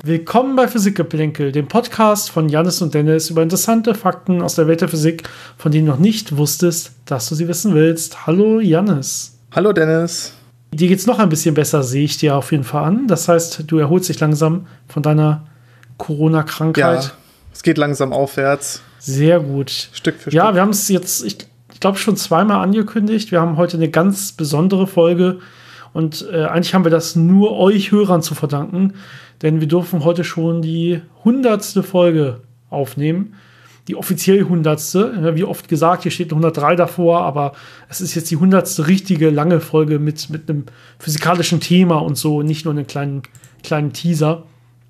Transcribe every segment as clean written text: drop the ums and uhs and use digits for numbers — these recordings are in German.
Willkommen bei Physikgeplänkel, dem Podcast von Jannis und Dennis über interessante Fakten aus der Welt der Physik, von denen du noch nicht wusstest, dass du sie wissen willst. Hallo Jannis. Hallo Dennis. Dir geht's noch ein bisschen besser, sehe ich dir auf jeden Fall an. Das heißt, du erholst dich langsam von deiner Corona-Krankheit. Ja, es geht langsam aufwärts. Sehr gut. Stück für Stück. Ja, wir haben es jetzt, ich glaube, schon zweimal angekündigt. Wir haben heute eine ganz besondere Folge. Und eigentlich haben wir das nur euch Hörern zu verdanken, denn wir dürfen heute schon die 100. Folge aufnehmen. Die offiziell 100. Wie oft gesagt, hier steht eine 103 davor, aber es ist jetzt die 100. richtige lange Folge mit einem physikalischen Thema und so, nicht nur einen kleinen Teaser.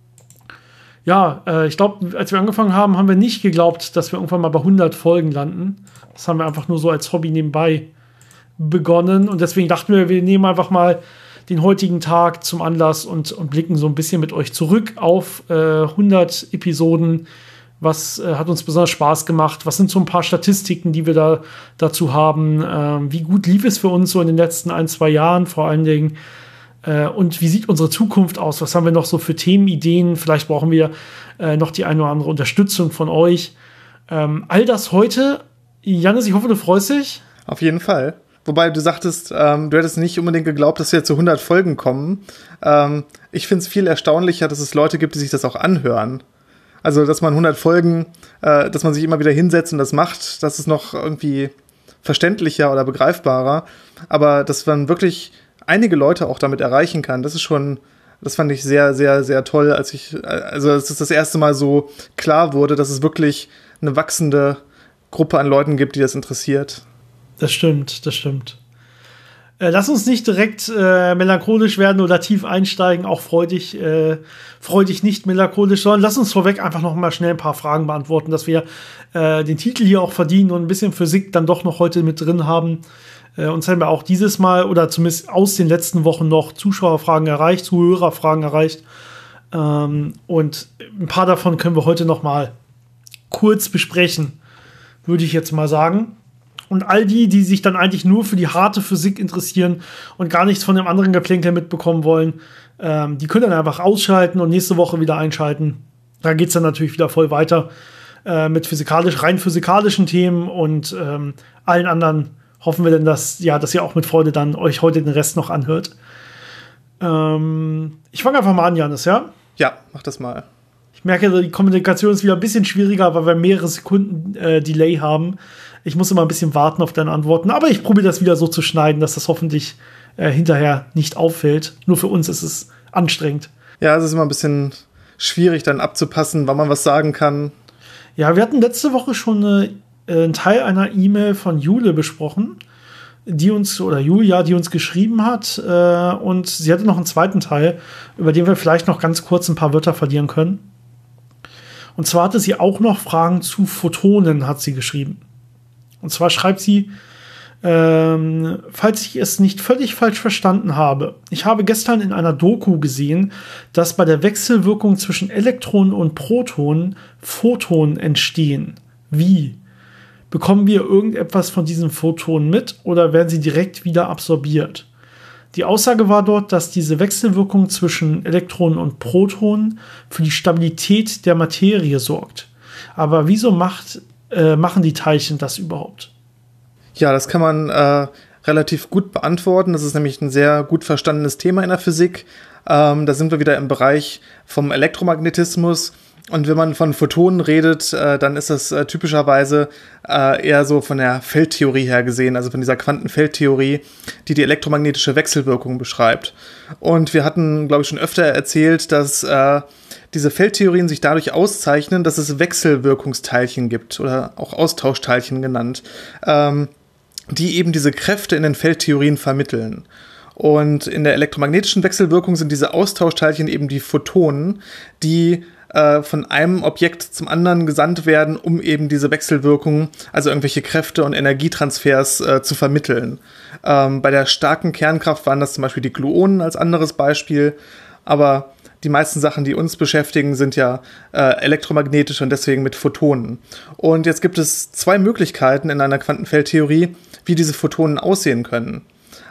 Ja, ich glaube, als wir angefangen haben, haben wir nicht geglaubt, dass wir irgendwann mal bei 100 Folgen landen. Das haben wir einfach nur so als Hobby nebenbei begonnen und deswegen dachten wir nehmen einfach mal den heutigen Tag zum Anlass und blicken so ein bisschen mit euch zurück auf 100 Episoden. Was hat uns besonders Spaß gemacht? Was sind so ein paar Statistiken, die wir dazu haben? Wie gut lief es für uns so in den letzten 1-2 Jahren vor allen Dingen? Und wie sieht unsere Zukunft aus? Was haben wir noch so für Themenideen? Vielleicht brauchen wir noch die eine oder andere Unterstützung von euch. All das heute. Jannis, ich hoffe, du freust dich. Auf jeden Fall. Wobei du sagtest, du hättest nicht unbedingt geglaubt, dass wir zu 100 Folgen kommen. Ich finde es viel erstaunlicher, dass es Leute gibt, die sich das auch anhören. Also, dass man 100 Folgen, dass man sich immer wieder hinsetzt und das macht, das ist noch irgendwie verständlicher oder begreifbarer. Aber dass man wirklich einige Leute auch damit erreichen kann, das fand ich sehr, sehr, sehr toll, als es das erste Mal so klar wurde, dass es wirklich eine wachsende Gruppe an Leuten gibt, die das interessiert. Das stimmt. Lass uns nicht direkt melancholisch werden oder tief einsteigen, auch freudig nicht melancholisch, sondern lass uns vorweg einfach noch mal schnell ein paar Fragen beantworten, dass wir den Titel hier auch verdienen und ein bisschen Physik dann doch noch heute mit drin haben. Uns haben wir auch dieses Mal oder zumindest aus den letzten Wochen noch Zuschauerfragen erreicht, Zuhörerfragen erreicht. Und ein paar davon können wir heute noch mal kurz besprechen, würde ich jetzt mal sagen. Und all die sich dann eigentlich nur für die harte Physik interessieren und gar nichts von dem anderen Geplänkel mitbekommen wollen, die können dann einfach ausschalten und nächste Woche wieder einschalten. Da geht es dann natürlich wieder voll weiter mit rein physikalischen Themen und allen anderen hoffen wir dann, dass ihr auch mit Freude dann euch heute den Rest noch anhört. Ich fange einfach mal an, Jannis, ja? Ja, mach das mal. Ich merke, die Kommunikation ist wieder ein bisschen schwieriger, weil wir mehrere Sekunden Delay haben. Ich muss immer ein bisschen warten auf deine Antworten. Aber ich probiere das wieder so zu schneiden, dass das hoffentlich hinterher nicht auffällt. Nur für uns ist es anstrengend. Ja, es ist immer ein bisschen schwierig, dann abzupassen, wann man was sagen kann. Ja, wir hatten letzte Woche schon einen Teil einer E-Mail von Jule besprochen, die uns geschrieben hat. Und sie hatte noch einen zweiten Teil, über den wir vielleicht noch ganz kurz ein paar Wörter verlieren können. Und zwar hatte sie auch noch Fragen zu Photonen, hat sie geschrieben. Und zwar schreibt sie, falls ich es nicht völlig falsch verstanden habe. Ich habe gestern in einer Doku gesehen, dass bei der Wechselwirkung zwischen Elektronen und Protonen Photonen entstehen. Wie? Bekommen wir irgendetwas von diesen Photonen mit oder werden sie direkt wieder absorbiert? Die Aussage war dort, dass diese Wechselwirkung zwischen Elektronen und Protonen für die Stabilität der Materie sorgt. Aber wieso machen die Teilchen das überhaupt? Ja, das kann man relativ gut beantworten. Das ist nämlich ein sehr gut verstandenes Thema in der Physik. Da sind wir wieder im Bereich vom Elektromagnetismus. Und wenn man von Photonen redet, dann ist das typischerweise eher so von der Feldtheorie her gesehen, also von dieser Quantenfeldtheorie, die die elektromagnetische Wechselwirkung beschreibt. Und wir hatten, glaube ich, schon öfter erzählt, dass diese Feldtheorien sich dadurch auszeichnen, dass es Wechselwirkungsteilchen gibt oder auch Austauschteilchen genannt, die eben diese Kräfte in den Feldtheorien vermitteln. Und in der elektromagnetischen Wechselwirkung sind diese Austauschteilchen eben die Photonen, die von einem Objekt zum anderen gesandt werden, um eben diese Wechselwirkung, also irgendwelche Kräfte und Energietransfers zu vermitteln. Bei der starken Kernkraft waren das zum Beispiel die Gluonen als anderes Beispiel, aber die meisten Sachen, die uns beschäftigen, sind ja elektromagnetisch und deswegen mit Photonen. Und jetzt gibt es zwei Möglichkeiten in einer Quantenfeldtheorie, wie diese Photonen aussehen können.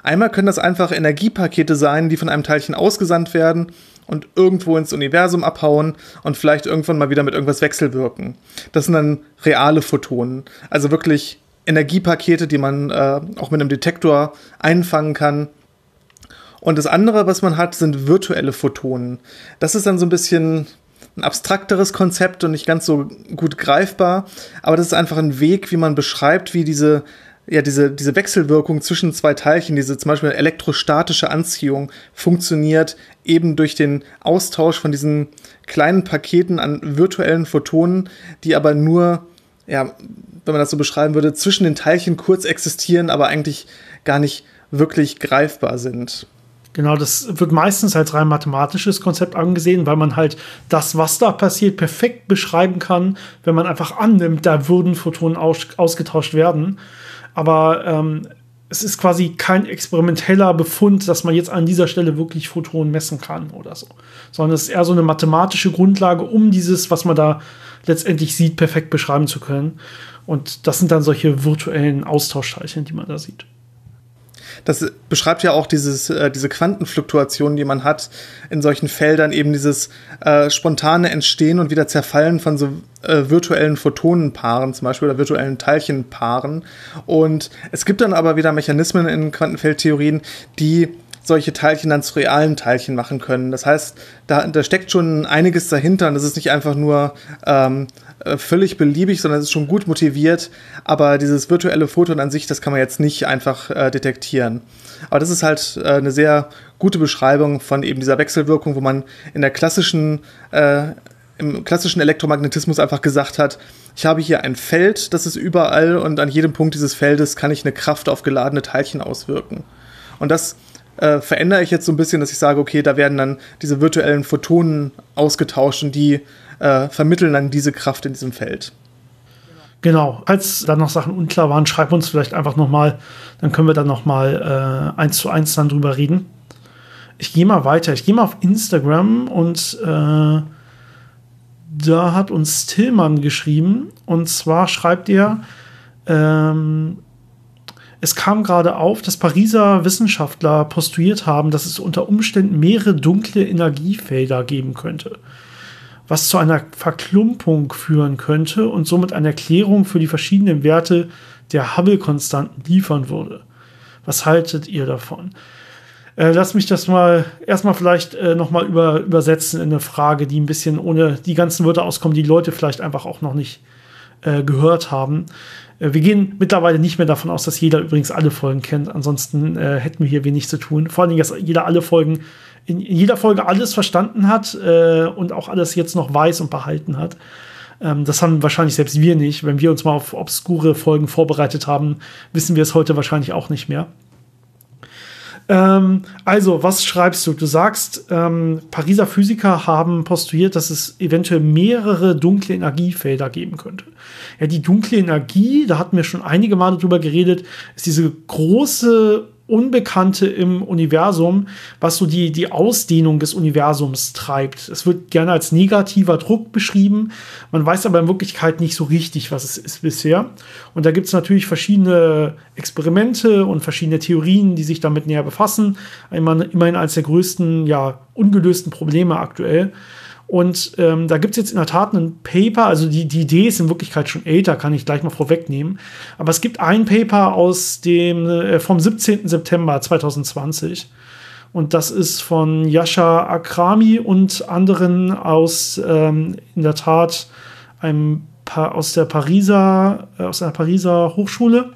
Einmal können das einfach Energiepakete sein, die von einem Teilchen ausgesandt werden und irgendwo ins Universum abhauen und vielleicht irgendwann mal wieder mit irgendwas wechselwirken. Das sind dann reale Photonen, also wirklich Energiepakete, die man auch mit einem Detektor einfangen kann. Und das andere, was man hat, sind virtuelle Photonen. Das ist dann so ein bisschen ein abstrakteres Konzept und nicht ganz so gut greifbar, aber das ist einfach ein Weg, wie man beschreibt, wie diese Wechselwirkung zwischen zwei Teilchen, diese zum Beispiel elektrostatische Anziehung funktioniert, eben durch den Austausch von diesen kleinen Paketen an virtuellen Photonen, die aber nur, ja, wenn man das so beschreiben würde, zwischen den Teilchen kurz existieren, aber eigentlich gar nicht wirklich greifbar sind. Genau, das wird meistens als rein mathematisches Konzept angesehen, weil man halt das, was da passiert, perfekt beschreiben kann, wenn man einfach annimmt, da würden Photonen ausgetauscht werden. Aber es ist quasi kein experimenteller Befund, dass man jetzt an dieser Stelle wirklich Photonen messen kann oder so. Sondern es ist eher so eine mathematische Grundlage, um dieses, was man da letztendlich sieht, perfekt beschreiben zu können. Und das sind dann solche virtuellen Austauschteilchen, die man da sieht. Das beschreibt ja auch diese Quantenfluktuation, die man hat in solchen Feldern, eben dieses spontane Entstehen und wieder Zerfallen von so virtuellen Photonenpaaren zum Beispiel oder virtuellen Teilchenpaaren. Und es gibt dann aber wieder Mechanismen in Quantenfeldtheorien, die solche Teilchen dann zu realen Teilchen machen können. Das heißt, da steckt schon einiges dahinter und das ist nicht einfach nur völlig beliebig, sondern es ist schon gut motiviert, aber dieses virtuelle Photon an sich, das kann man jetzt nicht einfach detektieren. Aber das ist halt eine sehr gute Beschreibung von eben dieser Wechselwirkung, wo man in der im klassischen Elektromagnetismus einfach gesagt hat, ich habe hier ein Feld, das ist überall und an jedem Punkt dieses Feldes kann ich eine Kraft auf geladene Teilchen auswirken. Und das verändere ich jetzt so ein bisschen, dass ich sage, okay, da werden dann diese virtuellen Photonen ausgetauscht und die vermitteln dann diese Kraft in diesem Feld. Genau. Als da noch Sachen unklar waren, schreib uns vielleicht einfach nochmal, dann können wir dann nochmal 1:1 dann drüber reden. Ich gehe mal weiter. Ich gehe mal auf Instagram und da hat uns Tillmann geschrieben und zwar schreibt er, es kam gerade auf, dass Pariser Wissenschaftler postuliert haben, dass es unter Umständen mehrere dunkle Energiefelder geben könnte, was zu einer Verklumpung führen könnte und somit eine Erklärung für die verschiedenen Werte der Hubble-Konstanten liefern würde. Was haltet ihr davon? Lass mich das mal erstmal vielleicht nochmal übersetzen in eine Frage, die ein bisschen ohne die ganzen Wörter auskommt, die Leute vielleicht einfach auch noch nicht gehört haben. Wir gehen mittlerweile nicht mehr davon aus, dass jeder übrigens alle Folgen kennt. Ansonsten hätten wir hier wenig zu tun. Vor allem, dass jeder in jeder Folge alles verstanden hat und auch alles jetzt noch weiß und behalten hat. Das haben wahrscheinlich selbst wir nicht. Wenn wir uns mal auf obskure Folgen vorbereitet haben, wissen wir es heute wahrscheinlich auch nicht mehr. Also, was schreibst du? Du sagst, Pariser Physiker haben postuliert, dass es eventuell mehrere dunkle Energiefelder geben könnte. Ja, die dunkle Energie, da hatten wir schon einige Male drüber geredet, ist diese große Unbekannte im Universum, was so die Ausdehnung des Universums treibt. Es wird gerne als negativer Druck beschrieben. Man weiß aber in Wirklichkeit nicht so richtig, was es ist bisher. Und da gibt es natürlich verschiedene Experimente und verschiedene Theorien, die sich damit näher befassen. Immerhin eines der größten, ungelösten Probleme aktuell. Und da gibt es jetzt in der Tat ein Paper, also die Idee ist in Wirklichkeit schon älter, kann ich gleich mal vorwegnehmen. Aber es gibt ein Paper vom 17. September 2020. Und das ist von Yasha Akrami und anderen aus in der Tat aus einer Pariser Hochschule.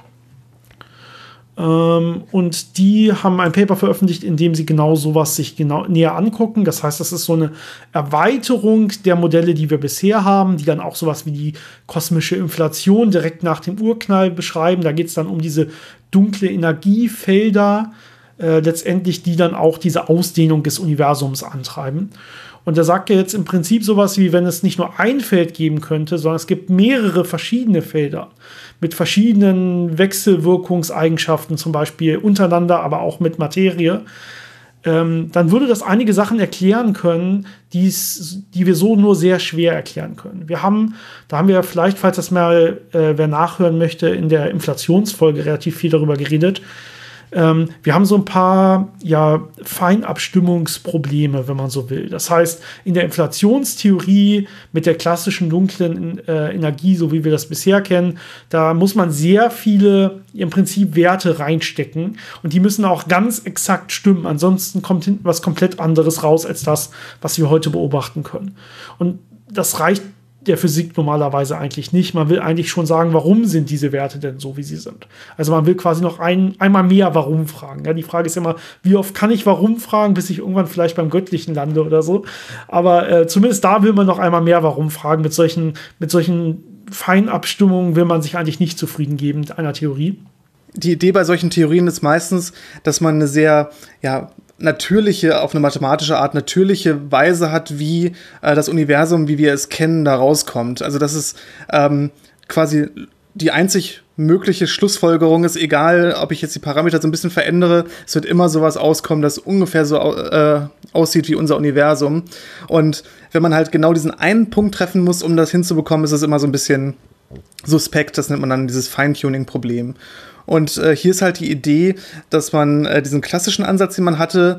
Und die haben ein Paper veröffentlicht, in dem sie genau sowas sich näher angucken. Das heißt, das ist so eine Erweiterung der Modelle, die wir bisher haben, die dann auch sowas wie die kosmische Inflation direkt nach dem Urknall beschreiben. Da geht es dann um diese dunkle Energiefelder, letztendlich, die dann auch diese Ausdehnung des Universums antreiben. Und da sagt er jetzt im Prinzip sowas wie, wenn es nicht nur ein Feld geben könnte, sondern es gibt mehrere verschiedene Felder mit verschiedenen Wechselwirkungseigenschaften, zum Beispiel untereinander, aber auch mit Materie, dann würde das einige Sachen erklären können, die wir so nur sehr schwer erklären können. Da haben wir vielleicht, falls das mal wer nachhören möchte, in der Inflationsfolge relativ viel darüber geredet. Wir haben so ein paar Feinabstimmungsprobleme, wenn man so will. Das heißt, in der Inflationstheorie mit der klassischen dunklen Energie, so wie wir das bisher kennen, da muss man sehr viele im Prinzip Werte reinstecken und die müssen auch ganz exakt stimmen. Ansonsten kommt hinten was komplett anderes raus als das, was wir heute beobachten können. Und das reicht der Physik normalerweise eigentlich nicht. Man will eigentlich schon sagen, warum sind diese Werte denn so, wie sie sind. Also man will quasi noch einmal mehr Warum fragen. Ja, die Frage ist immer, wie oft kann ich Warum fragen, bis ich irgendwann vielleicht beim Göttlichen lande oder so. Aber zumindest da will man noch einmal mehr Warum fragen. Mit solchen Feinabstimmungen will man sich eigentlich nicht zufrieden geben mit einer Theorie. Die Idee bei solchen Theorien ist meistens, dass man eine sehr, natürliche, auf eine mathematische Art natürliche Weise hat, wie das Universum, wie wir es kennen, da rauskommt. Also dass es quasi die einzig mögliche Schlussfolgerung ist, egal ob ich jetzt die Parameter so ein bisschen verändere, es wird immer sowas auskommen, das ungefähr so aussieht wie unser Universum. Und wenn man halt genau diesen einen Punkt treffen muss, um das hinzubekommen, ist es immer so ein bisschen suspekt. Das nennt man dann dieses Feintuning-Problem. Und hier ist halt die Idee, dass man diesen klassischen Ansatz, den man hatte,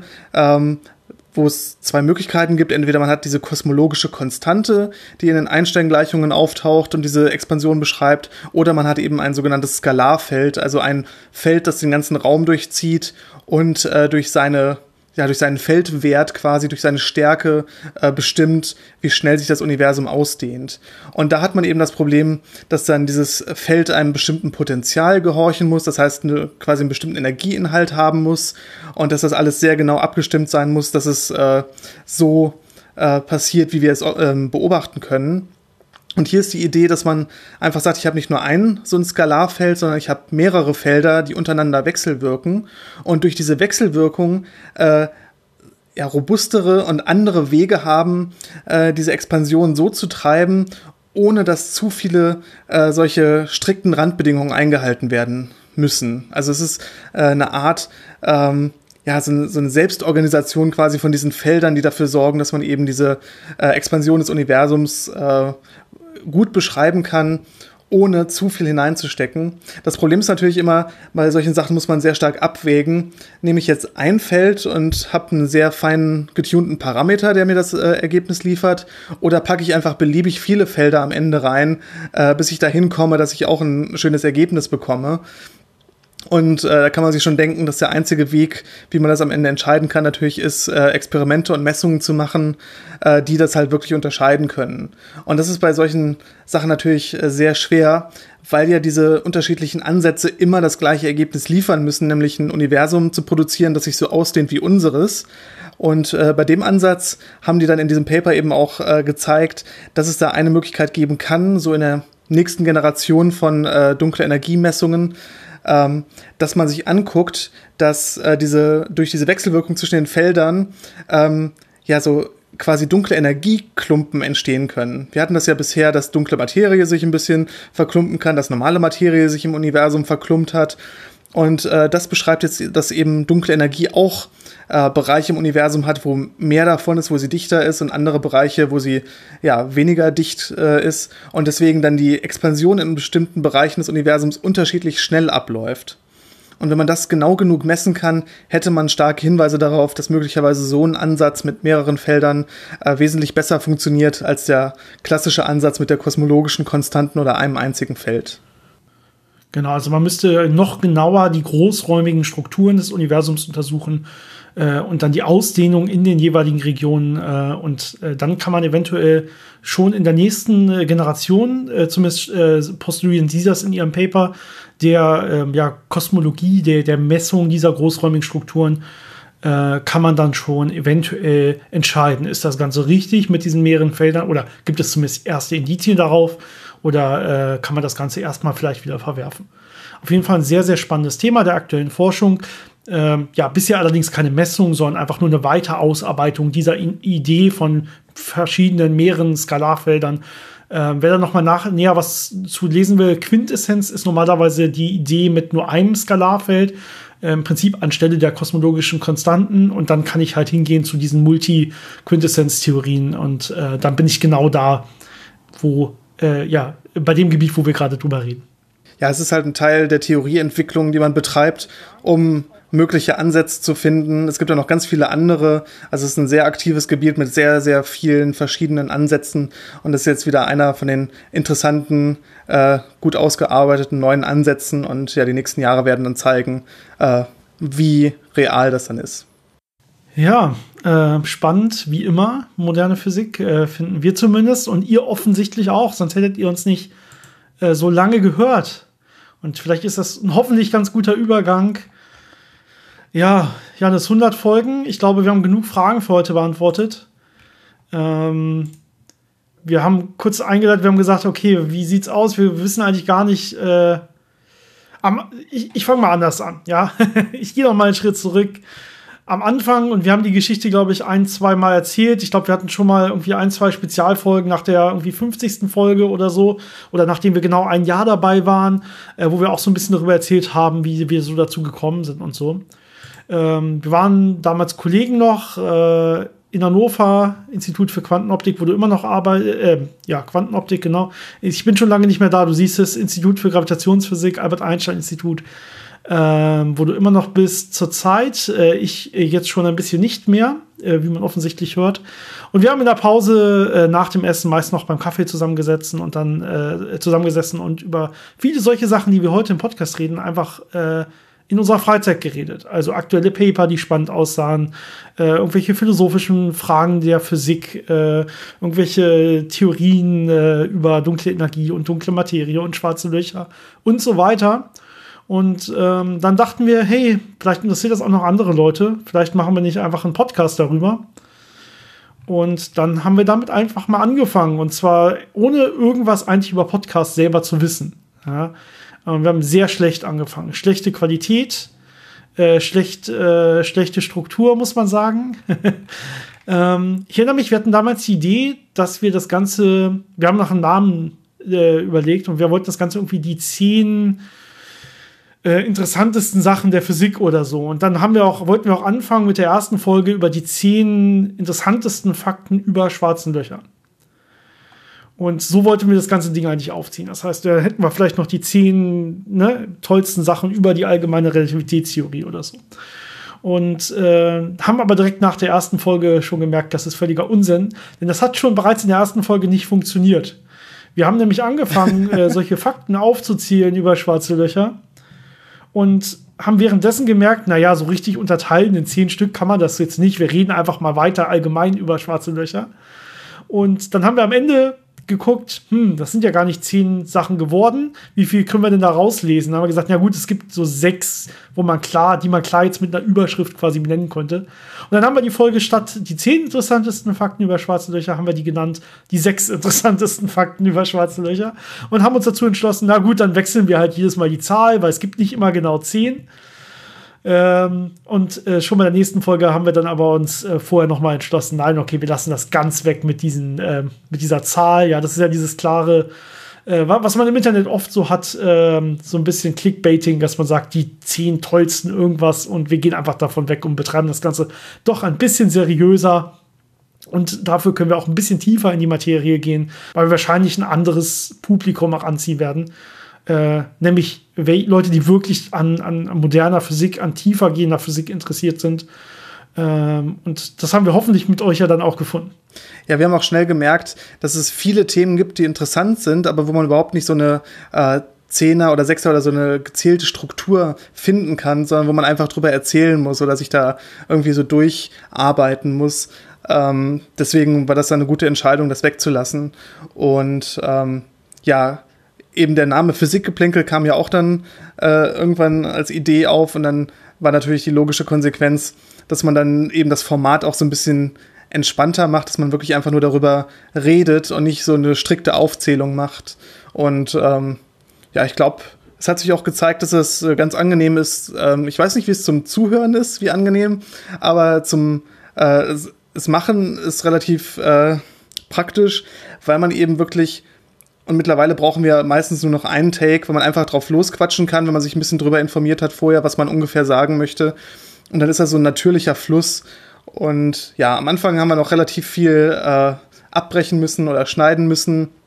wo es zwei Möglichkeiten gibt. Entweder man hat diese kosmologische Konstante, die in den Einstein-Gleichungen auftaucht und diese Expansion beschreibt, oder man hat eben ein sogenanntes Skalarfeld, also ein Feld, das den ganzen Raum durchzieht und durch seinen Feldwert quasi, durch seine Stärke bestimmt, wie schnell sich das Universum ausdehnt. Und da hat man eben das Problem, dass dann dieses Feld einem bestimmten Potenzial gehorchen muss, das heißt quasi einen bestimmten Energieinhalt haben muss und dass das alles sehr genau abgestimmt sein muss, dass es so passiert, wie wir es beobachten können. Und hier ist die Idee, dass man einfach sagt, ich habe nicht nur so ein Skalarfeld, sondern ich habe mehrere Felder, die untereinander wechselwirken. Und durch diese Wechselwirkung robustere und andere Wege haben, diese Expansion so zu treiben, ohne dass zu viele solche strikten Randbedingungen eingehalten werden müssen. Also es ist eine Art so eine Selbstorganisation quasi von diesen Feldern, die dafür sorgen, dass man eben diese Expansion des Universums gut beschreiben kann, ohne zu viel hineinzustecken. Das Problem ist natürlich immer, bei solchen Sachen muss man sehr stark abwägen. Nehme ich jetzt ein Feld und habe einen sehr fein getunten Parameter, der mir das Ergebnis liefert, oder packe ich einfach beliebig viele Felder am Ende rein, bis ich dahin komme, dass ich auch ein schönes Ergebnis bekomme. Und da kann man sich schon denken, dass der einzige Weg, wie man das am Ende entscheiden kann, natürlich ist, Experimente und Messungen zu machen, die das halt wirklich unterscheiden können. Und das ist bei solchen Sachen natürlich sehr schwer, weil ja diese unterschiedlichen Ansätze immer das gleiche Ergebnis liefern müssen, nämlich ein Universum zu produzieren, das sich so ausdehnt wie unseres. Und bei dem Ansatz haben die dann in diesem Paper eben auch gezeigt, dass es da eine Möglichkeit geben kann, so in der nächsten Generation von dunkler Energiemessungen, dass man sich anguckt, dass durch diese Wechselwirkung zwischen den Feldern so quasi dunkle Energieklumpen entstehen können. Wir hatten das ja bisher, dass dunkle Materie sich ein bisschen verklumpen kann, dass normale Materie sich im Universum verklumpt hat. Und das beschreibt jetzt, dass eben dunkle Energie auch Bereiche im Universum hat, wo mehr davon ist, wo sie dichter ist, und andere Bereiche, wo sie weniger dicht ist, und deswegen dann die Expansion in bestimmten Bereichen des Universums unterschiedlich schnell abläuft. Und wenn man das genau genug messen kann, hätte man starke Hinweise darauf, dass möglicherweise so ein Ansatz mit mehreren Feldern wesentlich besser funktioniert als der klassische Ansatz mit der kosmologischen Konstanten oder einem einzigen Feld. Genau, also man müsste noch genauer die großräumigen Strukturen des Universums untersuchen und dann die Ausdehnung in den jeweiligen Regionen. Und dann kann man eventuell schon in der nächsten Generation, zumindest postulieren Sie das in Ihrem Paper, der Kosmologie, der Messung dieser großräumigen Strukturen, kann man dann schon eventuell entscheiden, ist das Ganze richtig mit diesen mehreren Feldern oder gibt es zumindest erste Indizien darauf oder kann man das Ganze erstmal vielleicht wieder verwerfen. Auf jeden Fall ein sehr, sehr spannendes Thema der aktuellen Forschung. Bisher allerdings keine Messung, sondern einfach nur eine Weiterausarbeitung dieser Idee von verschiedenen, mehreren Skalarfeldern. Wer da nochmal näher was zu lesen will, Quintessenz ist normalerweise die Idee mit nur einem Skalarfeld, im Prinzip anstelle der kosmologischen Konstanten, und dann kann ich halt hingehen zu diesen Multi-Quintessenz-Theorien und dann bin ich genau da, bei dem Gebiet, wo wir gerade drüber reden. Ja, es ist halt ein Teil der Theorieentwicklung, die man betreibt, um mögliche Ansätze zu finden. Es gibt ja noch ganz viele andere. Also es ist ein sehr aktives Gebiet mit sehr, sehr vielen verschiedenen Ansätzen. Und das ist jetzt wieder einer von den interessanten, gut ausgearbeiteten neuen Ansätzen. Und ja, die nächsten Jahre werden dann zeigen, wie real das dann ist. Ja, spannend, wie immer. Moderne Physik finden wir zumindest und ihr offensichtlich auch, sonst hättet ihr uns nicht so lange gehört. Und vielleicht ist das ein hoffentlich ganz guter Übergang. Ja, Janis, 100 Folgen. Ich glaube, wir haben genug Fragen für heute beantwortet. Wir haben kurz eingeleitet, wir haben gesagt, okay, wie sieht's aus? Wir wissen eigentlich gar nicht. Ich fange mal anders an, ja. Ich gehe noch mal einen Schritt zurück. Am Anfang, und wir haben die Geschichte, glaube ich, 1-2 Mal erzählt. Ich glaube, wir hatten schon mal irgendwie 1-2 Spezialfolgen nach der irgendwie 50. Folge oder so. Oder nachdem wir genau ein Jahr dabei waren, wo wir auch so ein bisschen darüber erzählt haben, wie wir so dazu gekommen sind und so. Wir waren damals Kollegen noch in Hannover, Institut für Quantenoptik, wo du immer noch arbeitest. Ja, Quantenoptik, genau. Ich bin schon lange nicht mehr da. Du siehst es, Institut für Gravitationsphysik, Albert-Einstein-Institut, wo du immer noch bist zurzeit. Ich jetzt schon ein bisschen nicht mehr, wie man offensichtlich hört. Und wir haben in der Pause nach dem Essen meist noch beim Kaffee zusammengesessen und über viele solche Sachen, die wir heute im Podcast reden, einfach in unserer Freizeit geredet. Also aktuelle Paper, die spannend aussahen, irgendwelche philosophischen Fragen der Physik, irgendwelche Theorien über dunkle Energie und dunkle Materie und schwarze Löcher und so weiter. Und dann dachten wir, hey, vielleicht interessiert das auch noch andere Leute. Vielleicht machen wir nicht einfach einen Podcast darüber. Und dann haben wir damit einfach mal angefangen. Und zwar ohne irgendwas eigentlich über Podcasts selber zu wissen. Ja? Wir haben sehr schlecht angefangen. Schlechte Qualität, schlechte Struktur, muss man sagen. Ich erinnere mich, wir hatten damals die Idee, dass wir das Ganze, wir haben nach einem Namen überlegt und wir wollten das Ganze irgendwie die 10 interessantesten Sachen der Physik oder so. Und dann wollten wir auch anfangen mit der ersten Folge über die 10 interessantesten Fakten über schwarzen Löcher. Und so wollten wir das ganze Ding eigentlich aufziehen. Das heißt, da hätten wir vielleicht noch die 10 tollsten Sachen über die allgemeine Relativitätstheorie oder so. Und haben aber direkt nach der ersten Folge schon gemerkt, das ist völliger Unsinn. Denn das hat schon bereits in der ersten Folge nicht funktioniert. Wir haben nämlich angefangen, solche Fakten aufzuzählen über schwarze Löcher. Und haben währenddessen gemerkt, naja, so richtig unterteilen in 10 Stück kann man das jetzt nicht. Wir reden einfach mal weiter allgemein über schwarze Löcher. Und dann haben wir am Ende geguckt, das sind ja gar nicht 10 Sachen geworden. Wie viel können wir denn da rauslesen? Dann haben wir gesagt, na gut, es gibt so 6, die man klar jetzt mit einer Überschrift quasi benennen konnte. Und dann haben wir die Folge statt die 10 interessantesten Fakten über schwarze Löcher, haben wir die genannt, die 6 interessantesten Fakten über schwarze Löcher. Und haben uns dazu entschlossen, na gut, dann wechseln wir halt jedes Mal die Zahl, weil es gibt nicht immer genau 10. Und schon bei der nächsten Folge haben wir dann aber uns vorher noch mal entschlossen, nein, okay, wir lassen das ganz weg mit dieser Zahl. Ja, das ist ja dieses klare, was man im Internet oft so hat, so ein bisschen Clickbaiting, dass man sagt, die 10 tollsten irgendwas und wir gehen einfach davon weg und betreiben das Ganze doch ein bisschen seriöser. Und dafür können wir auch ein bisschen tiefer in die Materie gehen, weil wir wahrscheinlich ein anderes Publikum auch anziehen werden. Nämlich Leute, die wirklich an moderner Physik, an tiefer gehender Physik interessiert sind. Und das haben wir hoffentlich mit euch ja dann auch gefunden. Ja, wir haben auch schnell gemerkt, dass es viele Themen gibt, die interessant sind, aber wo man überhaupt nicht so eine 10er oder 6er oder so eine gezählte Struktur finden kann, sondern wo man einfach drüber erzählen muss oder sich da irgendwie so durcharbeiten muss. Deswegen war das dann eine gute Entscheidung, das wegzulassen. Und eben der Name Physikgeplänkel kam ja auch dann irgendwann als Idee auf und dann war natürlich die logische Konsequenz, dass man dann eben das Format auch so ein bisschen entspannter macht, dass man wirklich einfach nur darüber redet und nicht so eine strikte Aufzählung macht. Und ich glaube, es hat sich auch gezeigt, dass es ganz angenehm ist. Ich weiß nicht, wie es zum Zuhören ist, wie angenehm, aber zum es Machen ist relativ praktisch, weil man eben wirklich. Und mittlerweile brauchen wir meistens nur noch einen Take, wo man einfach drauf losquatschen kann, wenn man sich ein bisschen drüber informiert hat vorher, was man ungefähr sagen möchte. Und dann ist das so ein natürlicher Fluss. Und ja, am Anfang haben wir noch relativ viel abbrechen müssen oder schneiden müssen,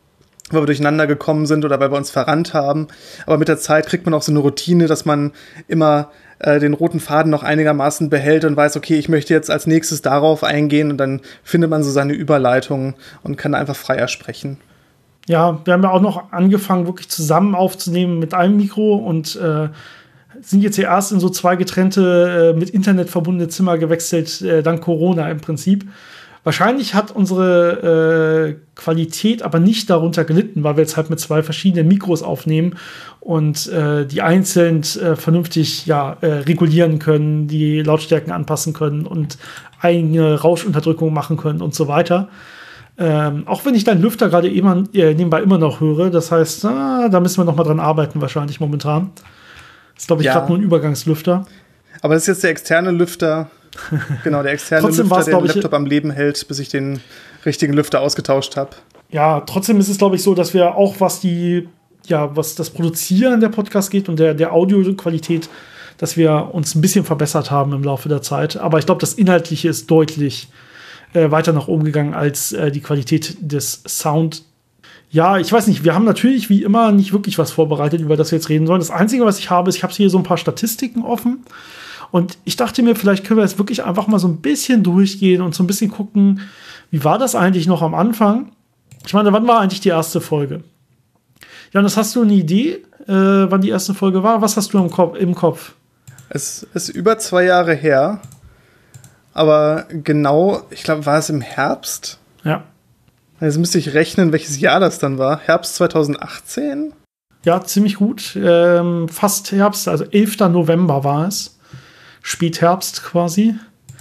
weil wir durcheinander gekommen sind oder weil wir uns verrannt haben. Aber mit der Zeit kriegt man auch so eine Routine, dass man immer den roten Faden noch einigermaßen behält und weiß, okay, ich möchte jetzt als nächstes darauf eingehen, und dann findet man so seine Überleitung und kann einfach freier sprechen. Ja, wir haben ja auch noch angefangen, wirklich zusammen aufzunehmen mit einem Mikro und sind jetzt hier erst in so 2 getrennte, mit Internet verbundene Zimmer gewechselt, dank Corona im Prinzip. Wahrscheinlich hat unsere Qualität aber nicht darunter gelitten, weil wir jetzt halt mit 2 verschiedenen Mikros aufnehmen und die einzeln vernünftig regulieren können, die Lautstärken anpassen können und eigene Rauschunterdrückung machen können und so weiter. Auch wenn ich deinen Lüfter gerade nebenbei immer noch höre, das heißt, da müssen wir noch mal dran arbeiten wahrscheinlich momentan. Das ist, glaube ich, gerade nur ein Übergangslüfter. Aber das ist jetzt der externe Lüfter. Genau, der externe Lüfter, der den Laptop am Leben hält, bis ich den richtigen Lüfter ausgetauscht habe. Ja, trotzdem ist es, glaube ich, so, dass wir auch, was das Produzieren der Podcast geht und der Audioqualität, dass wir uns ein bisschen verbessert haben im Laufe der Zeit. Aber ich glaube, das Inhaltliche ist deutlich weiter nach oben gegangen als die Qualität des Sound. Ja, ich weiß nicht, wir haben natürlich wie immer nicht wirklich was vorbereitet, über das wir jetzt reden sollen. Das Einzige, was ich habe, ist, ich habe hier so ein paar Statistiken offen. Und ich dachte mir, vielleicht können wir jetzt wirklich einfach mal so ein bisschen durchgehen und so ein bisschen gucken, wie war das eigentlich noch am Anfang? Ich meine, wann war eigentlich die erste Folge? Johannes, hast du eine Idee, wann die erste Folge war? Was hast du im Kopf? Es ist über 2 Jahre her. Aber genau, ich glaube, war es im Herbst? Ja. Jetzt müsste ich rechnen, welches Jahr das dann war. Herbst 2018? Ja, ziemlich gut. Fast Herbst, also 11. November war es. Spätherbst quasi.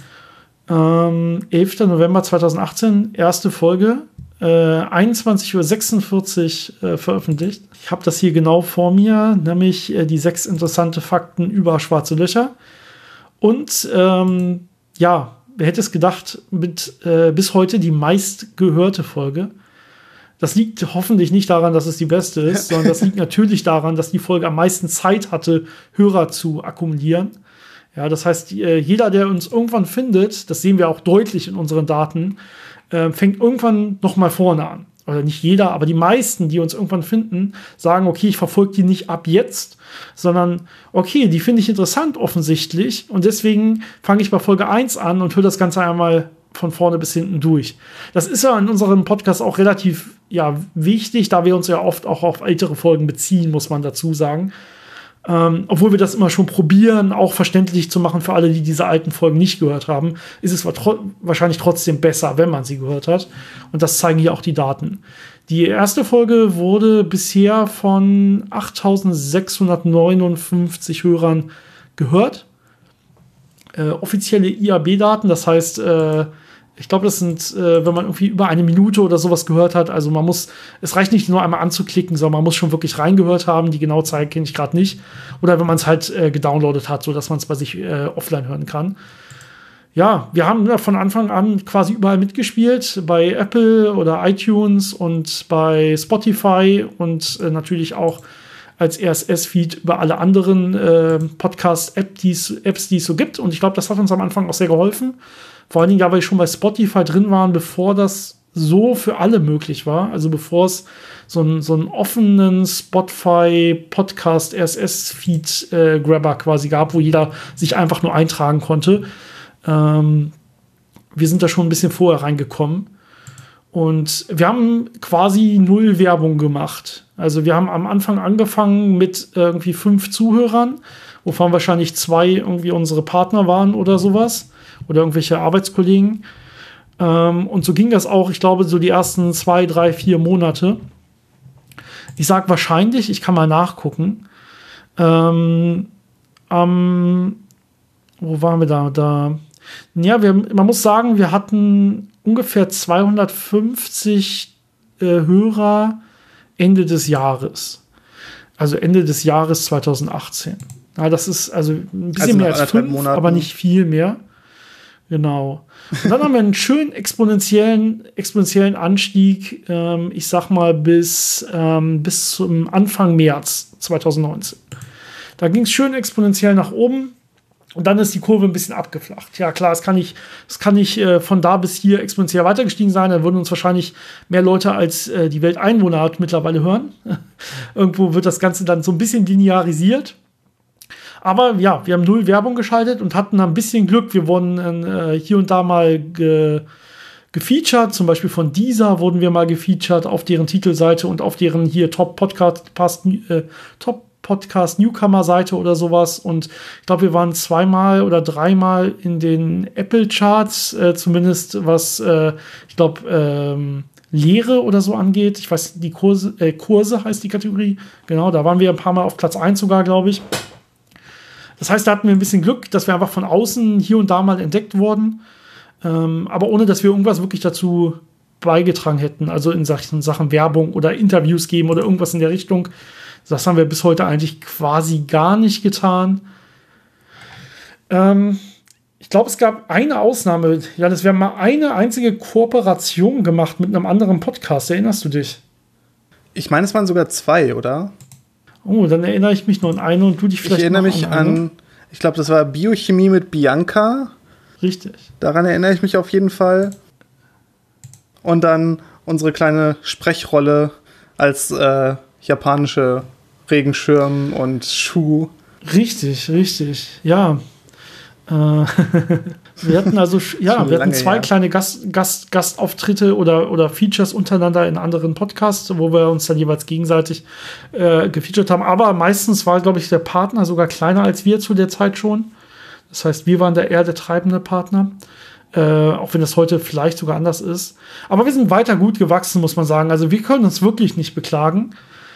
11. November 2018, erste Folge. 21:46 Uhr veröffentlicht. Ich habe das hier genau vor mir, nämlich die 6 interessante Fakten über schwarze Löcher. Und wer hätte es gedacht, bis heute die meistgehörte Folge. Das liegt hoffentlich nicht daran, dass es die beste ist, sondern das liegt natürlich daran, dass die Folge am meisten Zeit hatte, Hörer zu akkumulieren. Ja, das heißt, jeder, der uns irgendwann findet, das sehen wir auch deutlich in unseren Daten, fängt irgendwann noch mal vorne an. Oder nicht jeder, aber die meisten, die uns irgendwann finden, sagen, okay, ich verfolge die nicht ab jetzt, sondern okay, die finde ich interessant offensichtlich und deswegen fange ich bei Folge 1 an und höre das Ganze einmal von vorne bis hinten durch. Das ist ja in unserem Podcast auch relativ wichtig, da wir uns ja oft auch auf ältere Folgen beziehen, muss man dazu sagen. Obwohl wir das immer schon probieren, auch verständlich zu machen für alle, die diese alten Folgen nicht gehört haben, ist es wahrscheinlich trotzdem besser, wenn man sie gehört hat. Und das zeigen hier auch die Daten. Die erste Folge wurde bisher von 8.659 Hörern gehört. Offizielle IAB-Daten, das heißt, ich glaube, das sind, wenn man irgendwie über 1 Minute oder sowas gehört hat, also es reicht nicht nur einmal anzuklicken, sondern man muss schon wirklich reingehört haben. Die genaue Zeit kenne ich gerade nicht. Oder wenn man es halt gedownloadet hat, sodass man es bei sich offline hören kann. Ja, wir haben von Anfang an quasi überall mitgespielt, bei Apple oder iTunes und bei Spotify und natürlich auch als RSS-Feed über alle anderen Podcast-Apps, die es so gibt. Und ich glaube, das hat uns am Anfang auch sehr geholfen. Vor allen Dingen, da wir schon bei Spotify drin waren, bevor das so für alle möglich war. Also bevor es so einen offenen Spotify-Podcast RSS-Feed-Grabber quasi gab, wo jeder sich einfach nur eintragen konnte. Wir sind da schon ein bisschen vorher reingekommen. Und wir haben quasi 0 Werbung gemacht. Also wir haben am Anfang angefangen mit irgendwie 5 Zuhörern, wovon wahrscheinlich 2 irgendwie unsere Partner waren oder sowas. Oder irgendwelche Arbeitskollegen. Und so ging das auch, ich glaube, so die ersten 2, 3, 4 Monate. Ich sage wahrscheinlich, ich kann mal nachgucken. Wo waren wir da? Ja, man muss sagen, wir hatten ungefähr 250 Hörer Ende des Jahres. Also Ende des Jahres 2018. Ja, das ist also ein bisschen mehr als 5, Monaten. Aber nicht viel mehr. Genau. Und dann haben wir einen schönen exponentiellen Anstieg, ich sag mal, bis zum Anfang März 2019. Da ging es schön exponentiell nach oben. Und dann ist die Kurve ein bisschen abgeflacht. Ja, klar, es kann nicht von da bis hier exponentiell weitergestiegen sein. Dann würden uns wahrscheinlich mehr Leute als die Welt Einwohner hat mittlerweile hören. Irgendwo wird das Ganze dann so ein bisschen linearisiert. Aber ja, wir haben 0 Werbung geschaltet und hatten ein bisschen Glück. Wir wurden hier und da mal gefeatured. Zum Beispiel von Deezer wurden wir mal gefeatured auf deren Titelseite und auf deren hier Top-Podcast-Newcomer-Seite oder sowas. Und ich glaube, wir waren 2-mal oder 3-mal in den Apple-Charts, zumindest was, ich glaube, Lehre oder so angeht. Ich weiß, die Kurse heißt die Kategorie. Genau, da waren wir ein paar Mal auf Platz 1 sogar, glaube ich. Das heißt, da hatten wir ein bisschen Glück, dass wir einfach von außen hier und da mal entdeckt wurden. Aber ohne, dass wir irgendwas wirklich dazu beigetragen hätten. Also in Sachen Werbung oder Interviews geben oder irgendwas in der Richtung. Das haben wir bis heute eigentlich quasi gar nicht getan. Ich glaube, es gab eine Ausnahme. Ja, das wäre mal eine einzige Kooperation gemacht mit einem anderen Podcast. Erinnerst du dich? Ich meine, es waren sogar 2, oder? Oh, dann erinnere ich mich nur an eine und du dich vielleicht. Ich erinnere mich an, ich glaube, das war Biochemie mit Bianca. Richtig. Daran erinnere ich mich auf jeden Fall. Und dann unsere kleine Sprechrolle als japanische Regenschirm und Schuh. Richtig, ja. Wir hatten also, ja, wir hatten 2 kleine Gastauftritte oder Features untereinander in anderen Podcasts, wo wir uns dann jeweils gegenseitig gefeatured haben. Aber meistens war, glaube ich, der Partner sogar kleiner als wir zu der Zeit schon. Das heißt, wir waren der treibende Partner. Auch wenn das heute vielleicht sogar anders ist. Aber wir sind weiter gut gewachsen, muss man sagen. Also wir können uns wirklich nicht beklagen.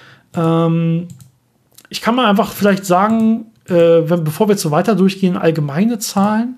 Ich kann mal einfach vielleicht sagen, bevor wir jetzt so weiter durchgehen, allgemeine Zahlen.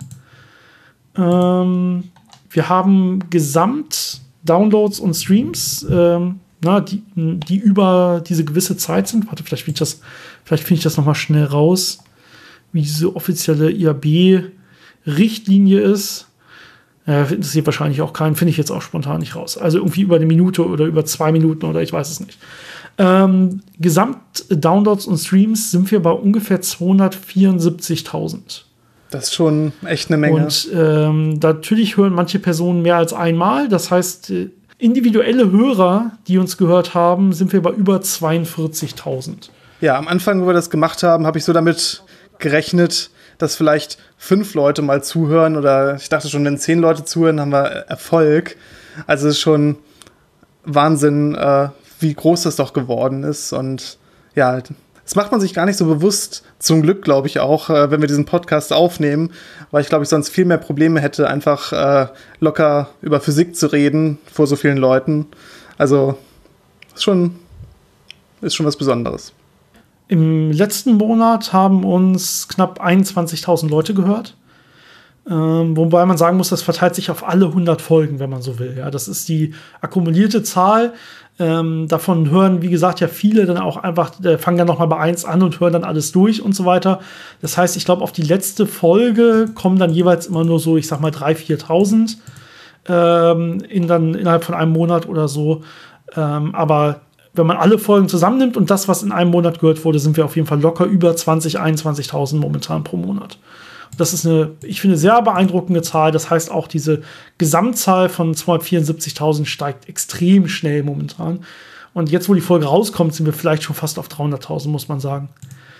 Wir haben Gesamt-Downloads und Streams, die über diese gewisse Zeit sind. Warte, vielleicht finde ich das noch mal schnell raus, wie diese offizielle IAB-Richtlinie ist. Interessiert wahrscheinlich auch keinen, finde ich jetzt auch spontan nicht raus. Also irgendwie über 1 Minute oder über 2 Minuten oder ich weiß es nicht. Gesamt-Downloads und Streams sind wir bei ungefähr 274.000. Das ist schon echt eine Menge. Und natürlich hören manche Personen mehr als einmal. Das heißt, individuelle Hörer, die uns gehört haben, sind wir bei über 42.000. Ja, am Anfang, wo wir das gemacht haben, habe ich so damit gerechnet, dass vielleicht 5 Leute mal zuhören oder ich dachte schon, wenn 10 Leute zuhören, haben wir Erfolg. Also es ist schon Wahnsinn, wie groß das doch geworden ist. Und ja, das macht man sich gar nicht so bewusst, zum Glück, glaube ich auch, wenn wir diesen Podcast aufnehmen, weil ich glaube, ich sonst viel mehr Probleme hätte, einfach locker über Physik zu reden vor so vielen Leuten. Also ist schon was Besonderes. Im letzten Monat haben uns knapp 21.000 Leute gehört. Wobei man sagen muss, das verteilt sich auf alle 100 Folgen, wenn man so will. Ja, das ist die akkumulierte Zahl. Davon hören, wie gesagt, ja viele dann auch einfach, fangen dann nochmal bei 1 an und hören dann alles durch und so weiter. Das heißt, ich glaube, auf die letzte Folge kommen dann jeweils immer nur so, ich sag mal 3.000, 4.000 innerhalb von einem Monat oder so. Aber wenn man alle Folgen zusammennimmt und das, was in einem Monat gehört wurde, sind wir auf jeden Fall locker über 21.000 momentan pro Monat. Das ist ich finde, sehr beeindruckende Zahl. Das heißt, auch diese Gesamtzahl von 274.000 steigt extrem schnell momentan. Und jetzt, wo die Folge rauskommt, sind wir vielleicht schon fast auf 300.000, muss man sagen.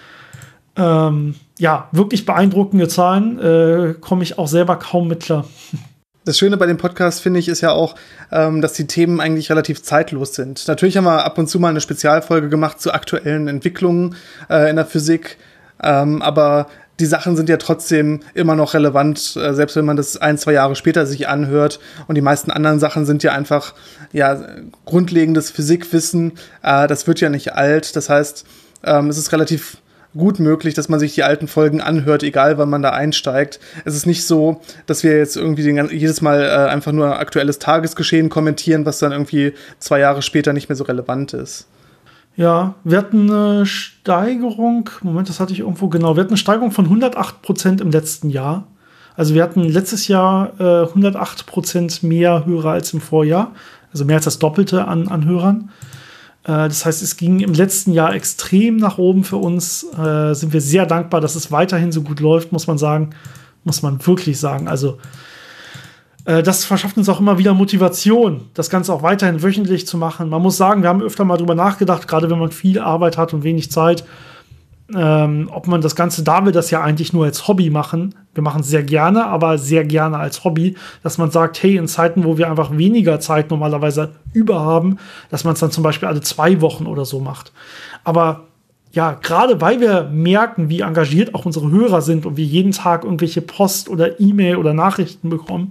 Ja, wirklich beeindruckende Zahlen. Komme ich auch selber kaum mit klar. Das Schöne bei dem Podcast, finde ich, ist ja auch, dass die Themen eigentlich relativ zeitlos sind. Natürlich haben wir ab und zu mal eine Spezialfolge gemacht zu aktuellen Entwicklungen in der Physik, aber die Sachen sind ja trotzdem immer noch relevant, selbst wenn man das 1-2 Jahre später sich anhört. Und die meisten anderen Sachen sind ja einfach grundlegendes Physikwissen. Das wird ja nicht alt. Das heißt, es ist relativ gut möglich, dass man sich die alten Folgen anhört, egal wann man da einsteigt. Es ist nicht so, dass wir jetzt irgendwie jedes Mal einfach nur aktuelles Tagesgeschehen kommentieren, was dann irgendwie 2 Jahre später nicht mehr so relevant ist. Ja, wir hatten eine Steigerung, das hatte ich irgendwo genau, wir hatten eine Steigerung von 108% im letzten Jahr. Also wir hatten letztes Jahr 108% mehr Hörer als im Vorjahr, also mehr als das Doppelte an Hörern. Das heißt, es ging im letzten Jahr extrem nach oben für uns. Sind wir sehr dankbar, dass es weiterhin so gut läuft, muss man sagen. Muss man wirklich sagen. Also, das verschafft uns auch immer wieder Motivation, das Ganze auch weiterhin wöchentlich zu machen. Man muss sagen, wir haben öfter mal drüber nachgedacht, gerade wenn man viel Arbeit hat und wenig Zeit, ob man das Ganze, da wir das ja eigentlich nur als Hobby machen, wir machen es sehr gerne, aber sehr gerne als Hobby, dass man sagt, hey, in Zeiten, wo wir einfach weniger Zeit normalerweise über haben, dass man es dann zum Beispiel alle 2 Wochen oder so macht. Aber ja, gerade weil wir merken, wie engagiert auch unsere Hörer sind und wir jeden Tag irgendwelche Post oder E-Mail oder Nachrichten bekommen,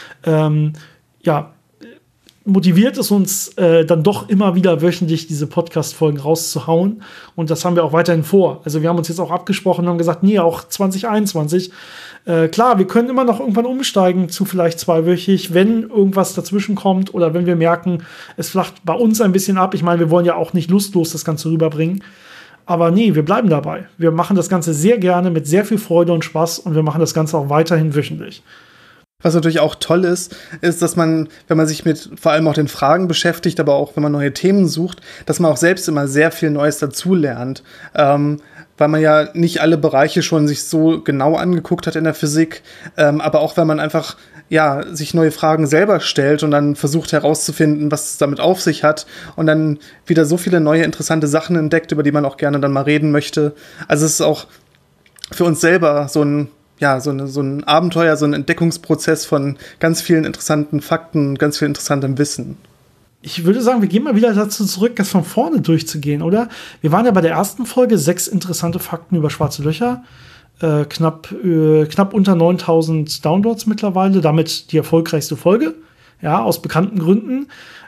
motiviert es uns dann doch immer wieder wöchentlich diese Podcast-Folgen rauszuhauen. Und das haben wir auch weiterhin vor. Also wir haben uns jetzt auch abgesprochen und haben gesagt, nee, auch 2021. Klar, wir können immer noch irgendwann umsteigen zu vielleicht 2-wöchig, wenn irgendwas dazwischen kommt oder wenn wir merken, es flacht bei uns ein bisschen ab. Ich meine, wir wollen ja auch nicht lustlos das Ganze rüberbringen. Aber nee, wir bleiben dabei. Wir machen das Ganze sehr gerne mit sehr viel Freude und Spaß und wir machen das Ganze auch weiterhin wöchentlich. Was natürlich auch toll ist, dass man, wenn man sich mit vor allem auch den Fragen beschäftigt, aber auch wenn man neue Themen sucht, dass man auch selbst immer sehr viel Neues dazulernt. Weil man ja nicht alle Bereiche schon sich so genau angeguckt hat in der Physik, aber auch wenn man einfach sich neue Fragen selber stellt und dann versucht herauszufinden, was es damit auf sich hat und dann wieder so viele neue interessante Sachen entdeckt, über die man auch gerne dann mal reden möchte. Also es ist auch für uns selber so ein Abenteuer, so ein Entdeckungsprozess von ganz vielen interessanten Fakten, ganz viel interessantem Wissen. Ich würde sagen, wir gehen mal wieder dazu zurück, das von vorne durchzugehen, oder? Wir waren ja bei der ersten Folge 6 interessante Fakten über schwarze Löcher. Knapp unter 9000 Downloads mittlerweile, damit die erfolgreichste Folge. Ja, aus bekannten Gründen.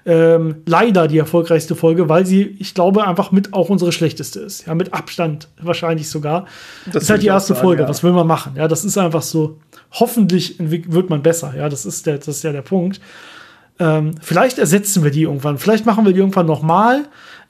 Leider die erfolgreichste Folge, weil sie, ich glaube, einfach mit auch unsere schlechteste ist. Ja, mit Abstand wahrscheinlich sogar. Das ist halt die erste Folge. Ja. Was will man machen? Ja, das ist einfach so. Hoffentlich wird man besser. Ja, das ist ja der Punkt. Vielleicht ersetzen wir die irgendwann. Vielleicht machen wir die irgendwann nochmal.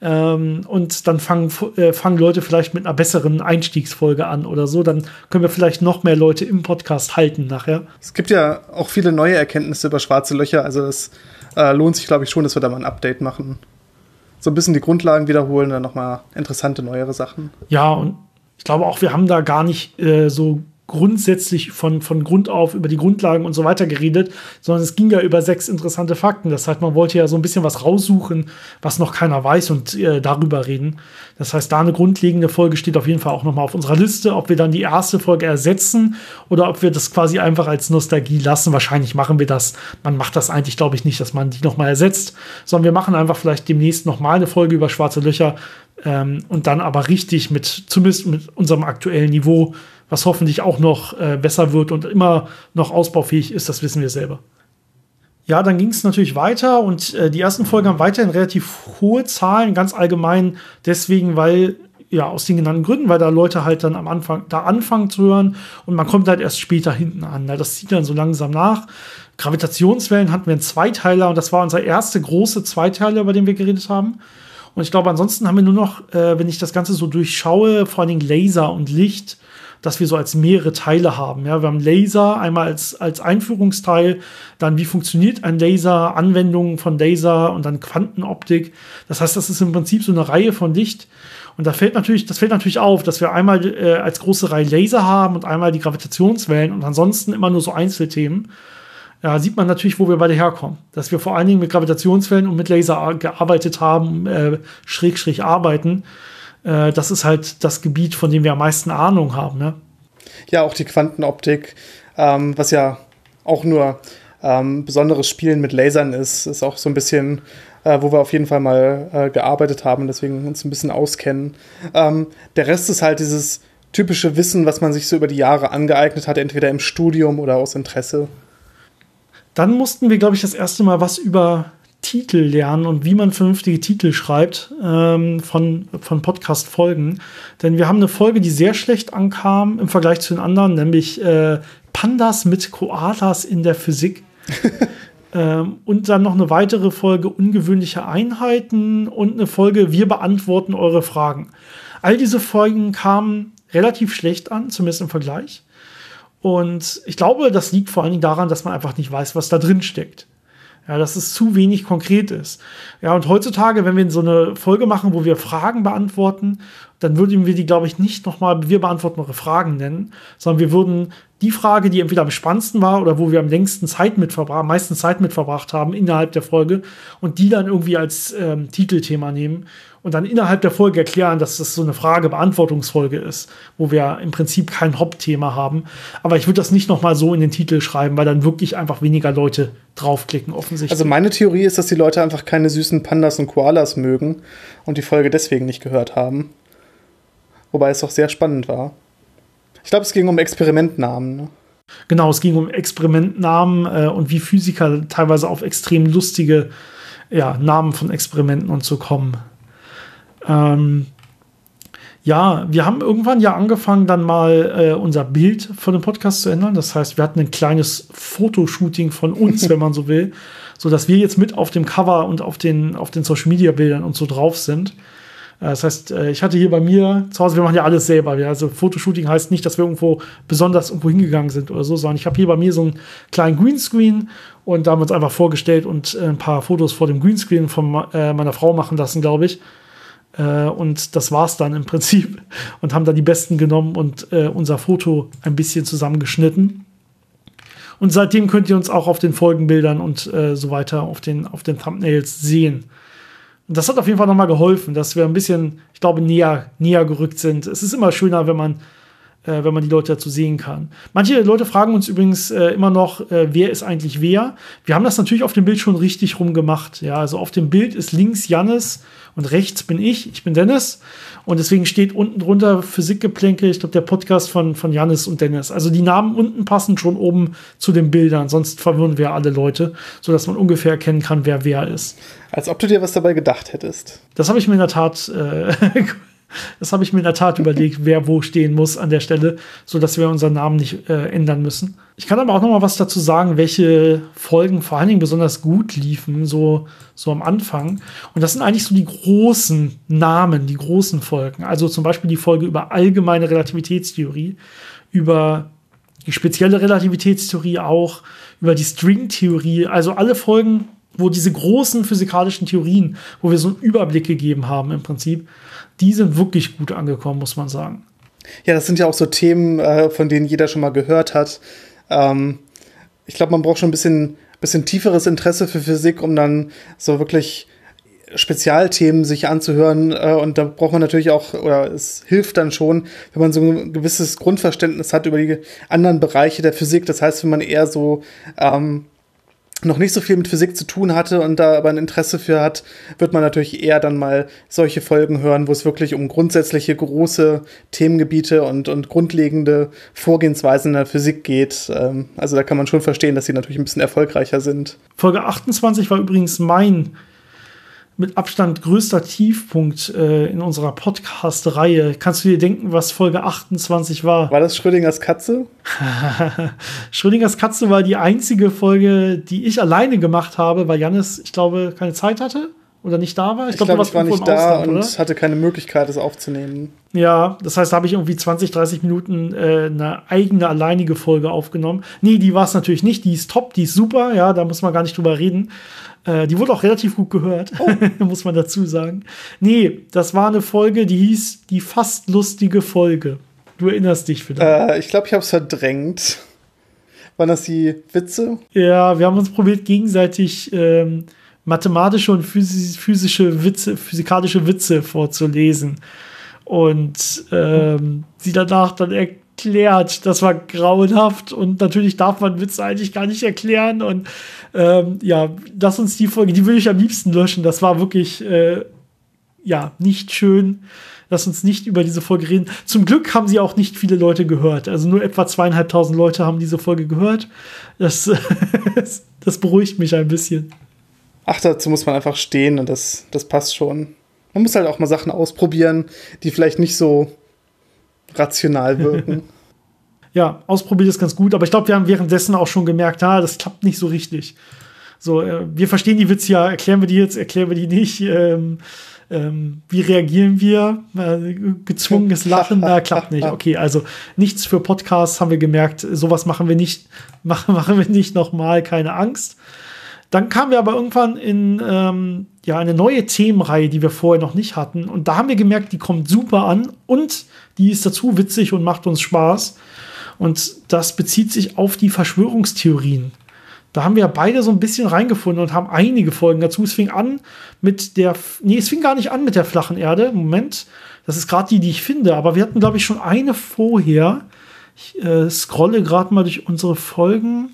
Und dann fangen Leute vielleicht mit einer besseren Einstiegsfolge an oder so. Dann können wir vielleicht noch mehr Leute im Podcast halten nachher. Es gibt ja auch viele neue Erkenntnisse über schwarze Löcher. Also es lohnt sich, glaube ich, schon, dass wir da mal ein Update machen. So ein bisschen die Grundlagen wiederholen, dann nochmal interessante, neuere Sachen. Ja, und ich glaube auch, wir haben da gar nicht so grundsätzlich von Grund auf über die Grundlagen und so weiter geredet, sondern es ging ja über 6 interessante Fakten. Das heißt, man wollte ja so ein bisschen was raussuchen, was noch keiner weiß und darüber reden. Das heißt, da eine grundlegende Folge steht auf jeden Fall auch noch mal auf unserer Liste. Ob wir dann die erste Folge ersetzen oder ob wir das quasi einfach als Nostalgie lassen. Wahrscheinlich machen wir das. Man macht das eigentlich, glaube ich, nicht, dass man die noch mal ersetzt, sondern wir machen einfach vielleicht demnächst noch mal eine Folge über schwarze Löcher und dann aber richtig zumindest mit unserem aktuellen Niveau, was hoffentlich auch noch besser wird und immer noch ausbaufähig ist, das wissen wir selber. Ja, dann ging es natürlich weiter und die ersten Folgen haben weiterhin relativ hohe Zahlen, ganz allgemein deswegen, weil, ja, aus den genannten Gründen, weil da Leute halt dann am Anfang da anfangen zu hören und man kommt halt erst später hinten an. Ja, das zieht dann so langsam nach. Gravitationswellen hatten wir einen Zweiteiler und das war unser erster große Zweiteiler, über den wir geredet haben. Und ich glaube, ansonsten haben wir nur noch, wenn ich das Ganze so durchschaue, vor allen Dingen Laser und Licht, dass wir so als mehrere Teile haben. Ja, wir haben Laser einmal als Einführungsteil, dann wie funktioniert ein Laser, Anwendungen von Laser und dann Quantenoptik. Das heißt, das ist im Prinzip so eine Reihe von Licht. Und das fällt natürlich auf, dass wir einmal als große Reihe Laser haben und einmal die Gravitationswellen und ansonsten immer nur so Einzelthemen. Ja, sieht man natürlich, wo wir beide herkommen. Dass wir vor allen Dingen mit Gravitationswellen und mit Laser gearbeitet haben, / arbeiten. Das ist halt das Gebiet, von dem wir am meisten Ahnung haben. Ne? Ja, auch die Quantenoptik, was ja auch nur besonderes Spielen mit Lasern ist auch so ein bisschen, wo wir auf jeden Fall mal gearbeitet haben, deswegen uns ein bisschen auskennen. Der Rest ist halt dieses typische Wissen, was man sich so über die Jahre angeeignet hat, entweder im Studium oder aus Interesse. Dann mussten wir, glaube ich, das erste Mal was über Titel lernen und wie man vernünftige Titel schreibt von Podcast-Folgen. Denn wir haben eine Folge, die sehr schlecht ankam im Vergleich zu den anderen, nämlich Pandas mit Koalas in der Physik. Und dann noch eine weitere Folge ungewöhnliche Einheiten und eine Folge Wir beantworten eure Fragen. All diese Folgen kamen relativ schlecht an, zumindest im Vergleich. Und ich glaube, das liegt vor allen Dingen daran, dass man einfach nicht weiß, was da drin steckt. Ja, dass es zu wenig konkret ist. Ja, und heutzutage, wenn wir so eine Folge machen, wo wir Fragen beantworten, dann würden wir die, glaube ich, nicht nochmal wir beantworten eure Fragen nennen, sondern wir würden die Frage, die entweder am spannendsten war oder wo wir am längsten meistens Zeit mit verbracht haben innerhalb der Folge und die dann irgendwie als Titelthema nehmen und dann innerhalb der Folge erklären, dass das so eine Frage-Beantwortungsfolge ist, wo wir im Prinzip kein Hauptthema haben. Aber ich würde das nicht nochmal so in den Titel schreiben, weil dann wirklich einfach weniger Leute draufklicken, offensichtlich. Also meine Theorie ist, dass die Leute einfach keine süßen Pandas und Koalas mögen und die Folge deswegen nicht gehört haben. Wobei es doch sehr spannend war. Ich glaube, es ging um Experimentnamen. Ne? Genau, es ging um Experimentnamen und wie Physiker teilweise auf extrem lustige Namen von Experimenten und so kommen. Ja, wir haben irgendwann ja angefangen, dann mal unser Bild von dem Podcast zu ändern. Das heißt, wir hatten ein kleines Fotoshooting von uns, wenn man so will, sodass wir jetzt mit auf dem Cover und auf den Social-Media-Bildern und so drauf sind. Das heißt, ich hatte hier bei mir zu Hause, wir machen ja alles selber. Also Fotoshooting heißt nicht, dass wir besonders irgendwo hingegangen sind oder so, sondern ich habe hier bei mir so einen kleinen Greenscreen und da haben wir uns einfach vorgestellt und ein paar Fotos vor dem Greenscreen von meiner Frau machen lassen, glaube ich. Und das war's dann im Prinzip und haben da die besten genommen und unser Foto ein bisschen zusammengeschnitten. Und seitdem könnt ihr uns auch auf den Folgenbildern und so weiter auf den Thumbnails sehen. Und das hat auf jeden Fall nochmal geholfen, dass wir ein bisschen, ich glaube, näher gerückt sind. Es ist immer schöner, wenn man die Leute dazu sehen kann. Manche Leute fragen uns übrigens immer noch, wer ist eigentlich wer? Wir haben das natürlich auf dem Bild schon richtig rum gemacht. Ja, also auf dem Bild ist links Jannis und rechts bin ich bin Dennis. Und deswegen steht unten drunter Physikgeplänkel, ich glaube, der Podcast von Jannis und Dennis. Also die Namen unten passen schon oben zu den Bildern, sonst verwirren wir alle Leute, sodass man ungefähr erkennen kann, wer ist. Als ob du dir was dabei gedacht hättest. Das habe ich mir in der Tat überlegt, wer wo stehen muss an der Stelle, sodass wir unseren Namen nicht ändern müssen. Ich kann aber auch noch mal was dazu sagen, welche Folgen vor allen Dingen besonders gut liefen, so am Anfang. Und das sind eigentlich so die großen Namen, die großen Folgen. Also zum Beispiel die Folge über allgemeine Relativitätstheorie, über die spezielle Relativitätstheorie auch, über die Stringtheorie, also alle Folgen, wo diese großen physikalischen Theorien, wo wir so einen Überblick gegeben haben im Prinzip, die sind wirklich gut angekommen, muss man sagen. Ja, das sind ja auch so Themen, von denen jeder schon mal gehört hat. Ich glaube, man braucht schon ein bisschen tieferes Interesse für Physik, um dann so wirklich Spezialthemen sich anzuhören. Und da braucht man natürlich auch, oder es hilft dann schon, wenn man so ein gewisses Grundverständnis hat über die anderen Bereiche der Physik. Das heißt, wenn man eher so noch nicht so viel mit Physik zu tun hatte und da aber ein Interesse für hat, wird man natürlich eher dann mal solche Folgen hören, wo es wirklich um grundsätzliche große Themengebiete und grundlegende Vorgehensweisen in der Physik geht. Also da kann man schon verstehen, dass sie natürlich ein bisschen erfolgreicher sind. Folge 28 war übrigens mein mit Abstand größter Tiefpunkt in unserer Podcast-Reihe. Kannst du dir denken, was Folge 28 war? War das Schrödingers Katze? Schrödingers Katze war die einzige Folge, die ich alleine gemacht habe, weil Jannis, ich glaube, keine Zeit hatte oder nicht da war. Ich glaube, ich war nicht da und hatte keine Möglichkeit, es aufzunehmen. Ja, das heißt, da habe ich irgendwie 20, 30 Minuten eine eigene, alleinige Folge aufgenommen. Nee, die war es natürlich nicht. Die ist top, die ist super. Ja, da muss man gar nicht drüber reden. Die wurde auch relativ gut gehört, muss man dazu sagen. Nee, das war eine Folge, die hieß die fast lustige Folge. Du erinnerst dich vielleicht. Ich glaube, ich habe es verdrängt. Waren das die Witze? Ja, wir haben uns probiert, gegenseitig mathematische und physikalische Witze vorzulesen. Und sie danach dann erklärt, das war grauenhaft und natürlich darf man Witze eigentlich gar nicht erklären und lass uns die Folge, die würde ich am liebsten löschen, das war wirklich nicht schön, lass uns nicht über diese Folge reden. Zum Glück haben sie auch nicht viele Leute gehört, also nur etwa 2.500 Leute haben diese Folge gehört, das beruhigt mich ein bisschen. Ach, dazu muss man einfach stehen und das passt schon. Man muss halt auch mal Sachen ausprobieren, die vielleicht nicht so rational wirken. Ja, ausprobiert ist ganz gut, aber ich glaube, wir haben währenddessen auch schon gemerkt, das klappt nicht so richtig. So, wir verstehen die Witze ja, erklären wir die jetzt, erklären wir die nicht, wie reagieren wir? Gezwungenes Lachen, klappt nicht. Okay, also nichts für Podcasts, haben wir gemerkt, sowas machen wir nicht nochmal, keine Angst. Dann kamen wir aber irgendwann in eine neue Themenreihe, die wir vorher noch nicht hatten. Und da haben wir gemerkt, die kommt super an und die ist dazu witzig und macht uns Spaß. Und das bezieht sich auf die Verschwörungstheorien. Da haben wir beide so ein bisschen reingefunden und haben einige Folgen dazu. Es fing gar nicht an mit der flachen Erde. Moment, das ist gerade die ich finde. Aber wir hatten, glaube ich, schon eine vorher. Ich scrolle gerade mal durch unsere Folgen.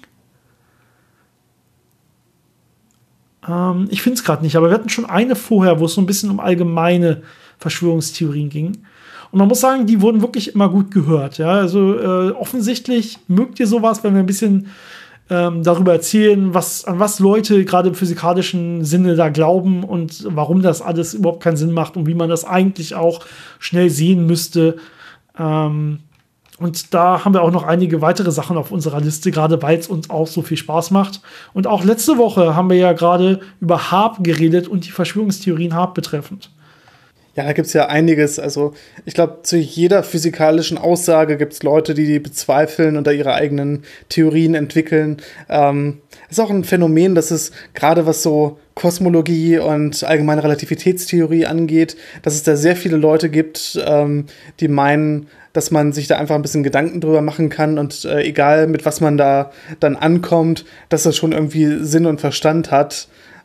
Ich finde es gerade nicht, aber wir hatten schon eine vorher, wo es so ein bisschen um allgemeine Verschwörungstheorien ging. Und man muss sagen, die wurden wirklich immer gut gehört. Ja? Also offensichtlich mögt ihr sowas, wenn wir ein bisschen darüber erzählen, an was Leute gerade im physikalischen Sinne da glauben und warum das alles überhaupt keinen Sinn macht und wie man das eigentlich auch schnell sehen müsste. Und da haben wir auch noch einige weitere Sachen auf unserer Liste, gerade weil es uns auch so viel Spaß macht. Und auch letzte Woche haben wir ja gerade über HAARP geredet und die Verschwörungstheorien HAARP betreffend. Ja, da gibt es ja einiges. Also ich glaube, zu jeder physikalischen Aussage gibt es Leute, die bezweifeln und da ihre eigenen Theorien entwickeln. Ist auch ein Phänomen, dass es gerade was so Kosmologie und allgemeine Relativitätstheorie angeht, dass es da sehr viele Leute gibt, die meinen, dass man sich da einfach ein bisschen Gedanken drüber machen kann und egal mit was man da dann ankommt, dass das schon irgendwie Sinn und Verstand hat.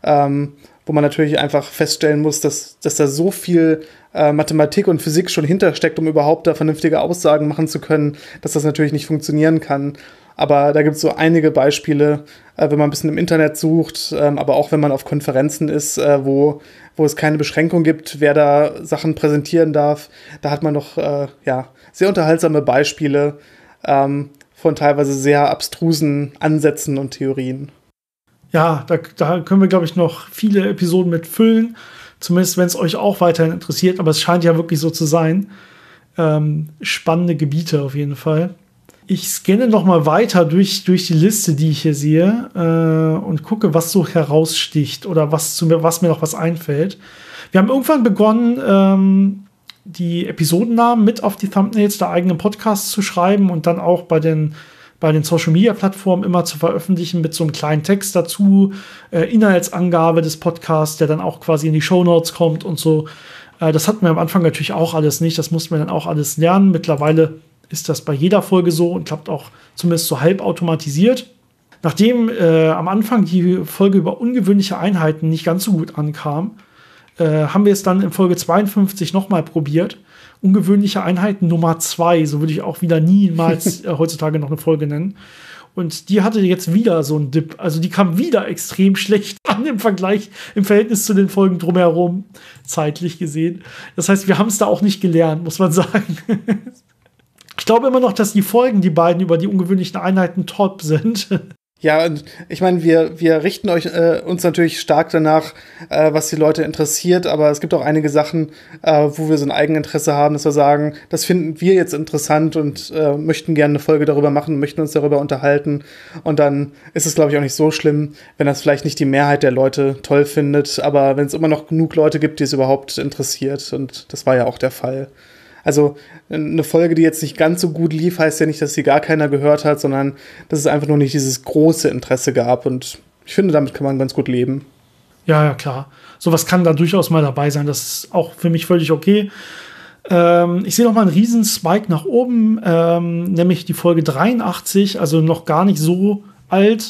Wo man natürlich einfach feststellen muss, dass da so viel Mathematik und Physik schon hintersteckt, um überhaupt da vernünftige Aussagen machen zu können, dass das natürlich nicht funktionieren kann. Aber da gibt es so einige Beispiele, wenn man ein bisschen im Internet sucht, aber auch wenn man auf Konferenzen ist, wo es keine Beschränkung gibt, wer da Sachen präsentieren darf. Da hat man noch sehr unterhaltsame Beispiele von teilweise sehr abstrusen Ansätzen und Theorien. Ja, da können wir, glaube ich, noch viele Episoden mit füllen. Zumindest, wenn es euch auch weiterhin interessiert. Aber es scheint ja wirklich so zu sein. Spannende Gebiete auf jeden Fall. Ich scanne noch mal weiter durch die Liste, die ich hier sehe. Und gucke, was so heraussticht. Oder was mir noch was einfällt. Wir haben irgendwann begonnen, die Episodennamen mit auf die Thumbnails der eigenen Podcasts zu schreiben. Und dann auch bei den Social-Media-Plattformen immer zu veröffentlichen mit so einem kleinen Text dazu, Inhaltsangabe des Podcasts, der dann auch quasi in die Shownotes kommt und so. Das hatten wir am Anfang natürlich auch alles nicht, das mussten wir dann auch alles lernen. Mittlerweile ist das bei jeder Folge so und klappt auch zumindest so halb automatisiert. Nachdem am Anfang die Folge über ungewöhnliche Einheiten nicht ganz so gut ankam, haben wir es dann in Folge 52 nochmal probiert. Ungewöhnliche Einheiten Nummer 2, so würde ich auch wieder niemals heutzutage noch eine Folge nennen. Und die hatte jetzt wieder so einen Dip. Also die kam wieder extrem schlecht an im Verhältnis zu den Folgen drumherum, zeitlich gesehen. Das heißt, wir haben es da auch nicht gelernt, muss man sagen. Ich glaube immer noch, dass die beiden über die ungewöhnlichen Einheiten top sind. Ja, und ich meine, wir richten uns natürlich stark danach, was die Leute interessiert, aber es gibt auch einige Sachen, wo wir so ein Eigeninteresse haben, dass wir sagen, das finden wir jetzt interessant und möchten gerne eine Folge darüber machen, möchten uns darüber unterhalten. Und dann ist es, glaube ich, auch nicht so schlimm, wenn das vielleicht nicht die Mehrheit der Leute toll findet, aber wenn es immer noch genug Leute gibt, die es überhaupt interessiert. Und das war ja auch der Fall. Also eine Folge, die jetzt nicht ganz so gut lief, heißt ja nicht, dass sie gar keiner gehört hat, sondern dass es einfach nur nicht dieses große Interesse gab. Und ich finde, damit kann man ganz gut leben. Ja, klar. Sowas kann da durchaus mal dabei sein. Das ist auch für mich völlig okay. Ich sehe noch mal einen riesen Spike nach oben, nämlich die Folge 83, also noch gar nicht so alt,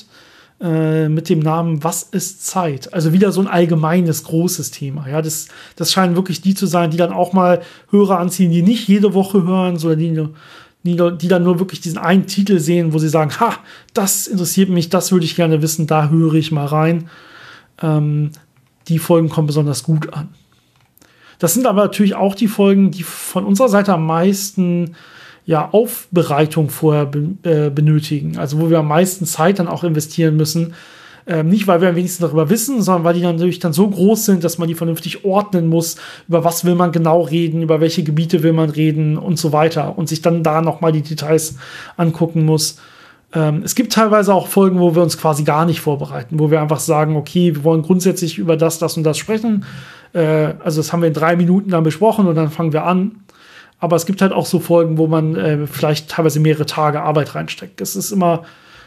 mit dem Namen Was ist Zeit? Also wieder so ein allgemeines, großes Thema. Ja, das scheinen wirklich die zu sein, die dann auch mal Hörer anziehen, die nicht jede Woche hören, sondern die dann nur wirklich diesen einen Titel sehen, wo sie sagen, das interessiert mich, das würde ich gerne wissen, da höre ich mal rein. Die Folgen kommen besonders gut an. Das sind aber natürlich auch die Folgen, die von unserer Seite am meisten Aufbereitung vorher benötigen. Also wo wir am meisten Zeit dann auch investieren müssen. Nicht, weil wir am wenigsten darüber wissen, sondern weil die dann natürlich dann so groß sind, dass man die vernünftig ordnen muss. Über was will man genau reden, über welche Gebiete will man reden und so weiter. Und sich dann da nochmal die Details angucken muss. Es gibt teilweise auch Folgen, wo wir uns quasi gar nicht vorbereiten. Wo wir einfach sagen, okay, wir wollen grundsätzlich über das und das sprechen. Also das haben wir in 3 Minuten dann besprochen und dann fangen wir an. Aber es gibt halt auch so Folgen, wo man vielleicht teilweise mehrere Tage Arbeit reinsteckt. Es ist immer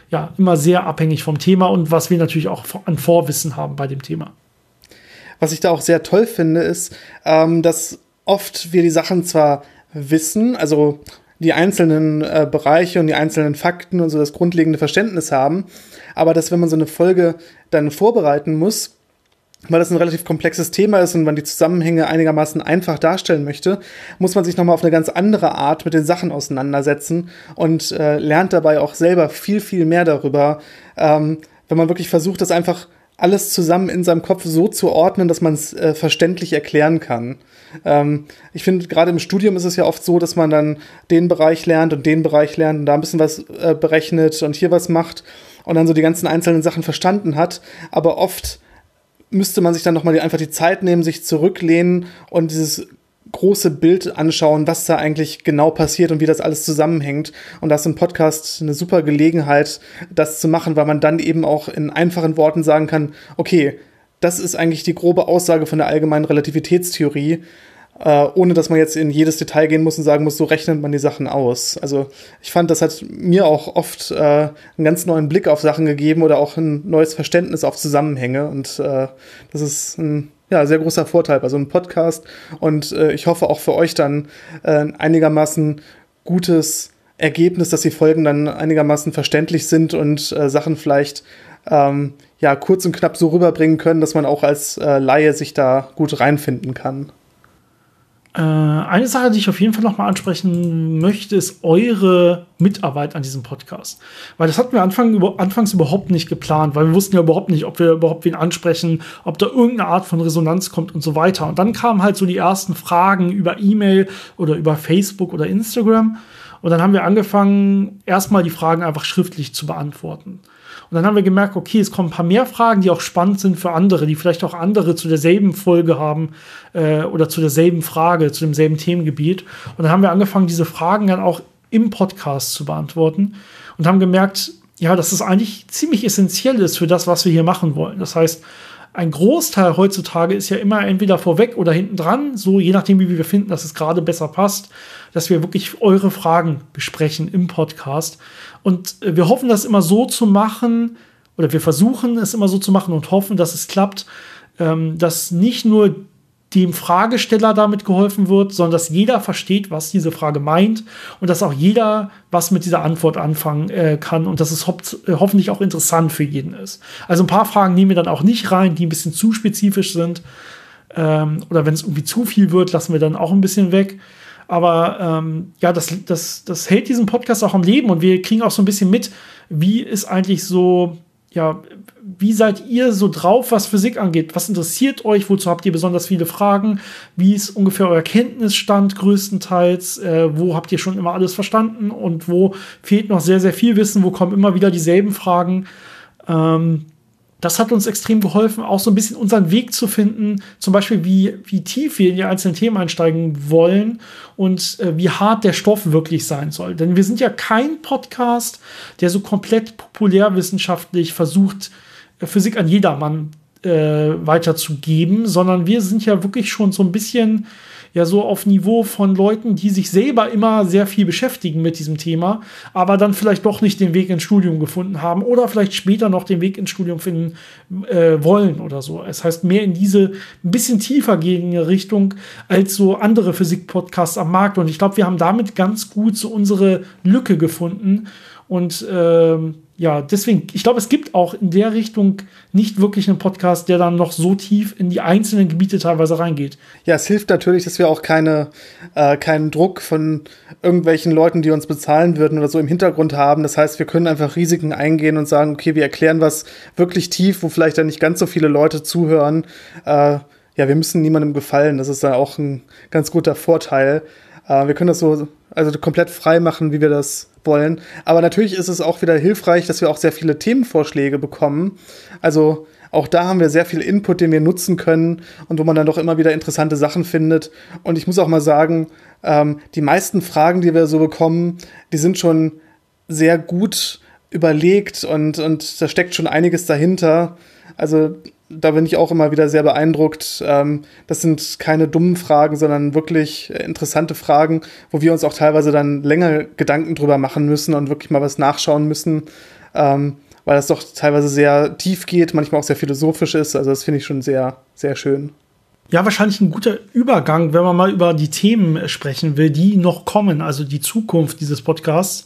ja immer sehr abhängig vom Thema und was wir natürlich auch an Vorwissen haben bei dem Thema. Was ich da auch sehr toll finde, ist, dass oft wir die Sachen zwar wissen, also die einzelnen Bereiche und die einzelnen Fakten und so das grundlegende Verständnis haben, aber dass, wenn man so eine Folge dann vorbereiten muss, weil das ein relativ komplexes Thema ist und man die Zusammenhänge einigermaßen einfach darstellen möchte, muss man sich nochmal auf eine ganz andere Art mit den Sachen auseinandersetzen und lernt dabei auch selber viel, viel mehr darüber, wenn man wirklich versucht, das einfach alles zusammen in seinem Kopf so zu ordnen, dass man es verständlich erklären kann. Ich finde, gerade im Studium ist es ja oft so, dass man dann den Bereich lernt und den Bereich lernt und da ein bisschen was berechnet und hier was macht und dann so die ganzen einzelnen Sachen verstanden hat. Aber oft müsste man sich dann nochmal einfach die Zeit nehmen, sich zurücklehnen und dieses große Bild anschauen, was da eigentlich genau passiert und wie das alles zusammenhängt. Und da ist ein Podcast eine super Gelegenheit, das zu machen, weil man dann eben auch in einfachen Worten sagen kann, okay, das ist eigentlich die grobe Aussage von der allgemeinen Relativitätstheorie, ohne dass man jetzt in jedes Detail gehen muss und sagen muss, so rechnet man die Sachen aus. Also ich fand, das hat mir auch oft einen ganz neuen Blick auf Sachen gegeben oder auch ein neues Verständnis auf Zusammenhänge. Und das ist ein sehr großer Vorteil bei so einem Podcast. Und ich hoffe auch für euch dann einigermaßen gutes Ergebnis, dass die Folgen dann einigermaßen verständlich sind und Sachen vielleicht kurz und knapp so rüberbringen können, dass man auch als Laie sich da gut reinfinden kann. Eine Sache, die ich auf jeden Fall noch mal ansprechen möchte, ist eure Mitarbeit an diesem Podcast. Weil das hatten wir anfangs überhaupt nicht geplant, weil wir wussten ja überhaupt nicht, ob wir überhaupt wen ansprechen, ob da irgendeine Art von Resonanz kommt und so weiter. Und dann kamen halt so die ersten Fragen über E-Mail oder über Facebook oder Instagram. Und dann haben wir angefangen, erstmal die Fragen einfach schriftlich zu beantworten. Und dann haben wir gemerkt, okay, es kommen ein paar mehr Fragen, die auch spannend sind für andere, die vielleicht auch andere zu derselben Folge haben oder zu derselben Frage, zu demselben Themengebiet. Und dann haben wir angefangen, diese Fragen dann auch im Podcast zu beantworten und haben gemerkt, ja, dass es eigentlich ziemlich essentiell ist für das, was wir hier machen wollen. Das heißt, ein Großteil heutzutage ist ja immer entweder vorweg oder hinten dran, so je nachdem, wie wir finden, dass es gerade besser passt, dass wir wirklich eure Fragen besprechen im Podcast. Und wir hoffen, das immer so zu machen, oder wir versuchen es immer so zu machen und hoffen, dass es klappt, dass nicht nur dem Fragesteller damit geholfen wird, sondern dass jeder versteht, was diese Frage meint und dass auch jeder was mit dieser Antwort anfangen kann und dass es hoffentlich auch interessant für jeden ist. Also ein paar Fragen nehmen wir dann auch nicht rein, die ein bisschen zu spezifisch sind oder wenn es irgendwie zu viel wird, lassen wir dann auch ein bisschen weg. Aber das hält diesen Podcast auch am Leben und wir kriegen auch so ein bisschen mit, wie ist eigentlich so, ja, wie seid ihr so drauf, was Physik angeht? Was interessiert euch? Wozu habt ihr besonders viele Fragen? Wie ist ungefähr euer Kenntnisstand größtenteils? Wo habt ihr schon immer alles verstanden? Und wo fehlt noch sehr, sehr viel Wissen? Wo kommen immer wieder dieselben Fragen? Das hat uns extrem geholfen, auch so ein bisschen unseren Weg zu finden, zum Beispiel wie tief wir in die einzelnen Themen einsteigen wollen und wie hart der Stoff wirklich sein soll. Denn wir sind ja kein Podcast, der so komplett populärwissenschaftlich versucht, Physik an jedermann weiterzugeben, sondern wir sind ja wirklich schon so ein bisschen ja so auf Niveau von Leuten, die sich selber immer sehr viel beschäftigen mit diesem Thema, aber dann vielleicht doch nicht den Weg ins Studium gefunden haben oder vielleicht später noch den Weg ins Studium finden wollen oder so. Es heißt, mehr in diese ein bisschen tiefer gehende Richtung als so andere Physik-Podcasts am Markt. Und ich glaube, wir haben damit ganz gut so unsere Lücke gefunden. Und deswegen, ich glaube, es gibt auch in der Richtung nicht wirklich einen Podcast, der dann noch so tief in die einzelnen Gebiete teilweise reingeht. Ja, es hilft natürlich, dass wir auch keinen Druck von irgendwelchen Leuten, die uns bezahlen würden oder so im Hintergrund haben. Das heißt, wir können einfach Risiken eingehen und sagen, okay, wir erklären was wirklich tief, wo vielleicht dann nicht ganz so viele Leute zuhören. Wir müssen niemandem gefallen. Das ist dann auch ein ganz guter Vorteil. Wir können das so komplett frei machen, wie wir das wollen. Aber natürlich ist es auch wieder hilfreich, dass wir auch sehr viele Themenvorschläge bekommen. Also auch da haben wir sehr viel Input, den wir nutzen können und wo man dann doch immer wieder interessante Sachen findet. Und ich muss auch mal sagen, die meisten Fragen, die wir so bekommen, die sind schon sehr gut überlegt und da steckt schon einiges dahinter. Also da bin ich auch immer wieder sehr beeindruckt. Das sind keine dummen Fragen, sondern wirklich interessante Fragen, wo wir uns auch teilweise dann länger Gedanken drüber machen müssen und wirklich mal was nachschauen müssen, weil das doch teilweise sehr tief geht, manchmal auch sehr philosophisch ist. Also das finde ich schon sehr, sehr schön. Ja, wahrscheinlich ein guter Übergang, wenn man mal über die Themen sprechen will, die noch kommen, also die Zukunft dieses Podcasts.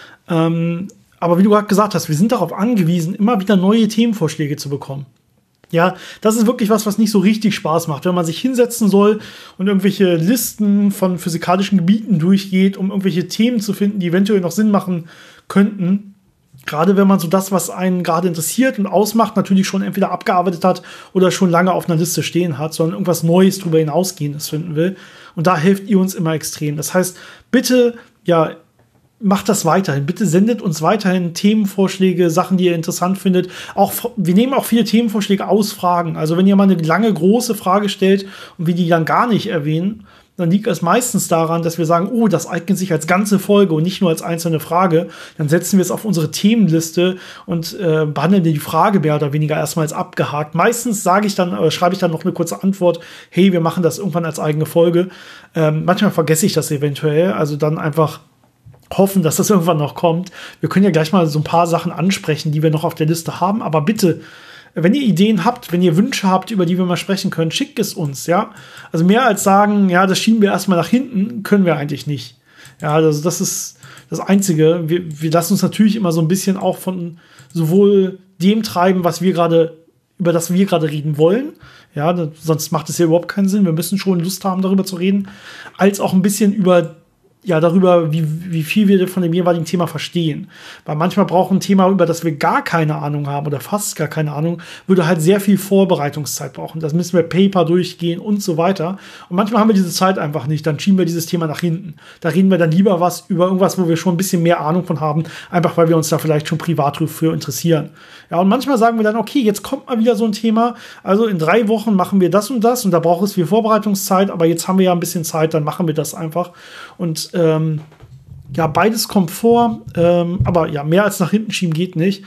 Aber wie du gerade gesagt hast, wir sind darauf angewiesen, immer wieder neue Themenvorschläge zu bekommen. Ja, das ist wirklich was nicht so richtig Spaß macht, wenn man sich hinsetzen soll und irgendwelche Listen von physikalischen Gebieten durchgeht, um irgendwelche Themen zu finden, die eventuell noch Sinn machen könnten. Gerade wenn man so das, was einen gerade interessiert und ausmacht, natürlich schon entweder abgearbeitet hat oder schon lange auf einer Liste stehen hat, sondern irgendwas Neues darüber hinausgehendes finden will. Und da helft ihr uns immer extrem. Das heißt, bitte, ja, macht das weiterhin. Bitte sendet uns weiterhin Themenvorschläge, Sachen, die ihr interessant findet. Wir nehmen auch viele Themenvorschläge aus Fragen. Also wenn ihr mal eine lange, große Frage stellt und wir die dann gar nicht erwähnen, dann liegt es meistens daran, dass wir sagen, oh, das eignet sich als ganze Folge und nicht nur als einzelne Frage. Dann setzen wir es auf unsere Themenliste und behandeln die Frage mehr oder weniger erstmal als abgehakt. Meistens schreibe ich dann noch eine kurze Antwort, hey, wir machen das irgendwann als eigene Folge. Manchmal vergesse ich das eventuell, also dann einfach hoffen, dass das irgendwann noch kommt. Wir können ja gleich mal so ein paar Sachen ansprechen, die wir noch auf der Liste haben, aber bitte, wenn ihr Ideen habt, wenn ihr Wünsche habt, über die wir mal sprechen können, schickt es uns, ja. Also mehr als sagen, ja, das schieben wir erstmal nach hinten, können wir eigentlich nicht. Ja, also das ist das Einzige. Wir lassen uns natürlich immer so ein bisschen auch von sowohl dem treiben, über das wir gerade reden wollen. Ja, sonst macht es ja überhaupt keinen Sinn. Wir müssen schon Lust haben, darüber zu reden, als auch ein bisschen darüber, wie viel wir von dem jeweiligen Thema verstehen. Weil manchmal braucht ein Thema, über das wir gar keine Ahnung haben oder fast gar keine Ahnung, würde halt sehr viel Vorbereitungszeit brauchen. Das müssen wir Paper durchgehen und so weiter. Und manchmal haben wir diese Zeit einfach nicht. Dann schieben wir dieses Thema nach hinten. Da reden wir dann lieber über irgendwas, wo wir schon ein bisschen mehr Ahnung von haben, einfach weil wir uns da vielleicht schon privat für interessieren. Ja, und manchmal sagen wir dann, okay, jetzt kommt mal wieder so ein Thema. Also in 3 Wochen machen wir das und da braucht es viel Vorbereitungszeit, aber jetzt haben wir ja ein bisschen Zeit, dann machen wir das einfach. Und beides kommt vor, aber ja, mehr als nach hinten schieben geht nicht.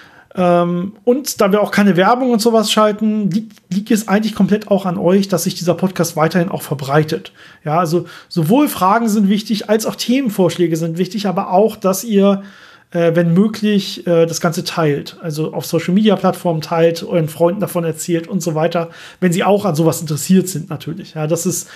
Und da wir auch keine Werbung und sowas schalten, liegt es eigentlich komplett auch an euch, dass sich dieser Podcast weiterhin auch verbreitet. Ja, also sowohl Fragen sind wichtig, als auch Themenvorschläge sind wichtig, aber auch, dass ihr, wenn möglich, das Ganze teilt. Also auf Social-Media-Plattformen teilt, euren Freunden davon erzählt und so weiter, wenn sie auch an sowas interessiert sind natürlich. Ja,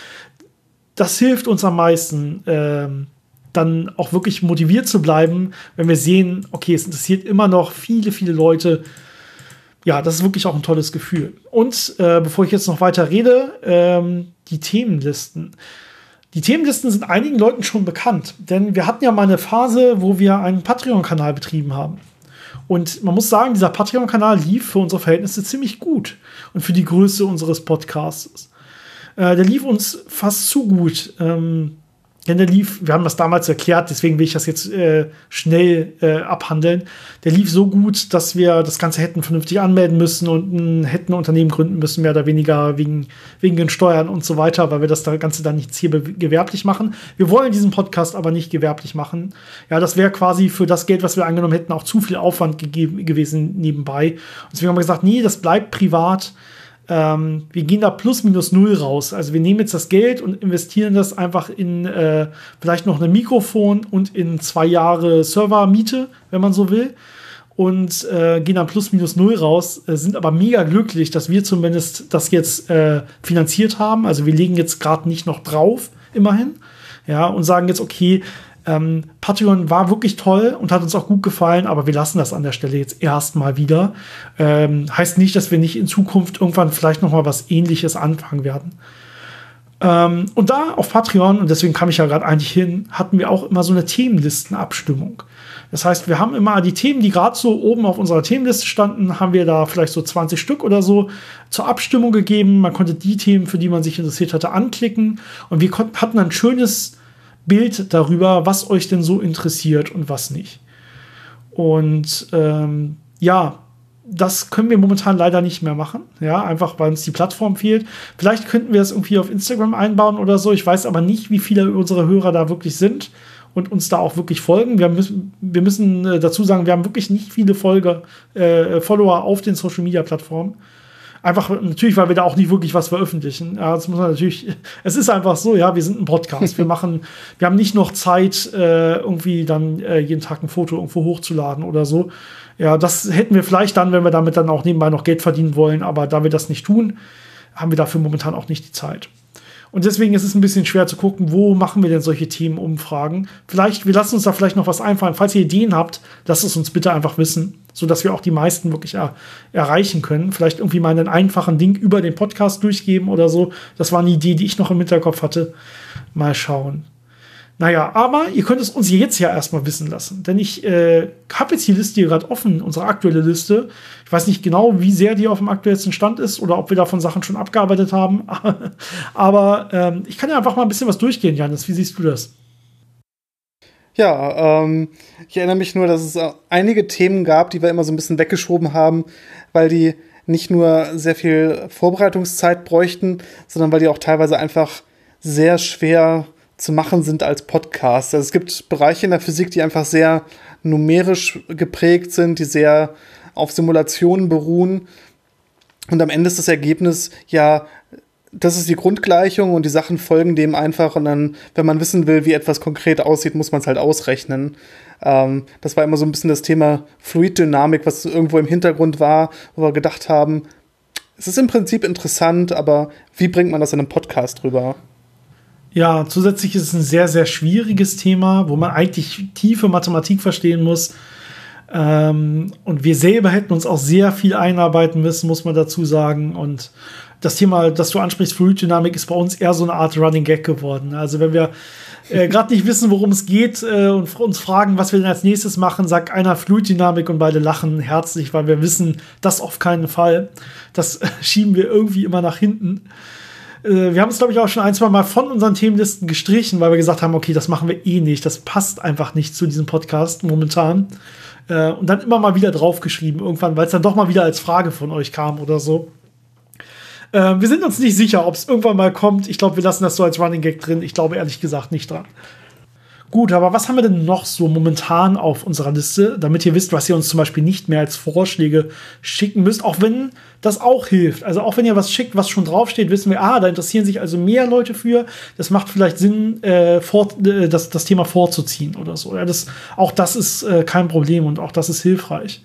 das hilft uns am meisten, dann auch wirklich motiviert zu bleiben, wenn wir sehen, okay, es interessiert immer noch viele, viele Leute. Ja, das ist wirklich auch ein tolles Gefühl. Und bevor ich jetzt noch weiter rede, die Themenlisten. Die Themenlisten sind einigen Leuten schon bekannt, denn wir hatten ja mal eine Phase, wo wir einen Patreon-Kanal betrieben haben. Und man muss sagen, dieser Patreon-Kanal lief für unsere Verhältnisse ziemlich gut und für die Größe unseres Podcasts. Der lief uns fast zu gut. Denn wir haben das damals erklärt, deswegen will ich das jetzt schnell abhandeln. Der lief so gut, dass wir das Ganze hätten vernünftig anmelden müssen und hätten ein Unternehmen gründen müssen, mehr oder weniger wegen den Steuern und so weiter, weil wir das Ganze dann nicht hier gewerblich machen. Wir wollen diesen Podcast aber nicht gewerblich machen. Ja, das wäre quasi für das Geld, was wir angenommen hätten, auch zu viel Aufwand gewesen nebenbei. Und deswegen haben wir gesagt, nee, das bleibt privat. Wir gehen da plus minus null raus. Also wir nehmen jetzt das Geld und investieren das einfach in vielleicht noch ein Mikrofon und in 2 Jahre Servermiete, wenn man so will. Und gehen dann plus minus null raus, sind aber mega glücklich, dass wir zumindest das jetzt finanziert haben. Also wir legen jetzt gerade nicht noch drauf, immerhin. Ja, und sagen jetzt, okay, Patreon war wirklich toll und hat uns auch gut gefallen, aber wir lassen das an der Stelle jetzt erstmal wieder. Heißt nicht, dass wir nicht in Zukunft irgendwann vielleicht noch mal was Ähnliches anfangen werden. Und da auf Patreon, und deswegen kam ich ja gerade eigentlich hin, hatten wir auch immer so eine Themenlistenabstimmung. Das heißt, wir haben immer die Themen, die gerade so oben auf unserer Themenliste standen, haben wir da vielleicht so 20 Stück oder so zur Abstimmung gegeben. Man konnte die Themen, für die man sich interessiert hatte, anklicken. Und wir hatten ein schönes Bild darüber, was euch denn so interessiert und was nicht. Und das können wir momentan leider nicht mehr machen. Ja, einfach weil uns die Plattform fehlt. Vielleicht könnten wir das irgendwie auf Instagram einbauen oder so. Ich weiß aber nicht, wie viele unserer Hörer da wirklich sind und uns da auch wirklich folgen. Wir müssen dazu sagen, wir haben wirklich nicht viele Follower auf den Social-Media-Plattformen. Einfach natürlich, weil wir da auch nicht wirklich was veröffentlichen. Ja, das muss man natürlich, es ist einfach so, ja, wir sind ein Podcast. Wir haben nicht noch Zeit, irgendwie dann jeden Tag ein Foto irgendwo hochzuladen oder so. Ja, das hätten wir vielleicht dann, wenn wir damit dann auch nebenbei noch Geld verdienen wollen. Aber da wir das nicht tun, haben wir dafür momentan auch nicht die Zeit. Und deswegen ist es ein bisschen schwer zu gucken, wo machen wir denn solche Themenumfragen. Wir lassen uns da vielleicht noch was einfallen. Falls ihr Ideen habt, lasst es uns bitte einfach wissen, sodass wir auch die meisten wirklich erreichen können. Vielleicht irgendwie mal einen einfachen Link über den Podcast durchgeben oder so. Das war eine Idee, die ich noch im Hinterkopf hatte. Mal schauen. Naja, aber ihr könnt es uns jetzt ja erstmal wissen lassen. Denn ich habe jetzt die Liste hier gerade offen, unsere aktuelle Liste. Ich weiß nicht genau, wie sehr die auf dem aktuellsten Stand ist oder ob wir davon Sachen schon abgearbeitet haben. Aber ich kann ja einfach mal ein bisschen was durchgehen, Janis. Wie siehst du das? Ja, ich erinnere mich nur, dass es einige Themen gab, die wir immer so ein bisschen weggeschoben haben, weil die nicht nur sehr viel Vorbereitungszeit bräuchten, sondern weil die auch teilweise einfach sehr schwer zu machen sind als Podcast. Also es gibt Bereiche in der Physik, die einfach sehr numerisch geprägt sind, die sehr auf Simulationen beruhen. Und am Ende ist das Ergebnis, ja, das ist die Grundgleichung und die Sachen folgen dem einfach. Und dann, wenn man wissen will, wie etwas konkret aussieht, muss man es halt ausrechnen. Das war immer so ein bisschen das Thema Fluiddynamik, was irgendwo im Hintergrund war, wo wir gedacht haben, es ist im Prinzip interessant, aber wie bringt man das in einem Podcast rüber? Ja, zusätzlich ist es ein sehr, sehr schwieriges Thema, wo man eigentlich tiefe Mathematik verstehen muss. Und wir selber hätten uns auch sehr viel einarbeiten müssen, muss man dazu sagen. Und das Thema, das du ansprichst, Fluiddynamik, ist bei uns eher so eine Art Running Gag geworden. Also wenn wir gerade nicht wissen, worum es geht und uns fragen, was wir denn als nächstes machen, sagt einer Fluiddynamik und beide lachen herzlich, weil wir wissen, das auf keinen Fall. Das schieben wir irgendwie immer nach hinten. Wir haben es, glaube ich, auch schon ein, zwei Mal von unseren Themenlisten gestrichen, weil wir gesagt haben, okay, das machen wir eh nicht. Das passt einfach nicht zu diesem Podcast momentan. Und dann immer mal wieder draufgeschrieben irgendwann, weil es dann doch mal wieder als Frage von euch kam oder so. Wir sind uns nicht sicher, ob es irgendwann mal kommt. Ich glaube, wir lassen das so als Running Gag drin. Ich glaube ehrlich gesagt nicht dran. Gut, aber was haben wir denn noch so momentan auf unserer Liste, damit ihr wisst, was ihr uns zum Beispiel nicht mehr als Vorschläge schicken müsst, auch wenn das auch hilft. Also auch wenn ihr was schickt, was schon draufsteht, wissen wir, da interessieren sich also mehr Leute für. Das macht vielleicht Sinn, das Thema vorzuziehen oder so. Ja, auch das ist kein Problem und auch das ist hilfreich.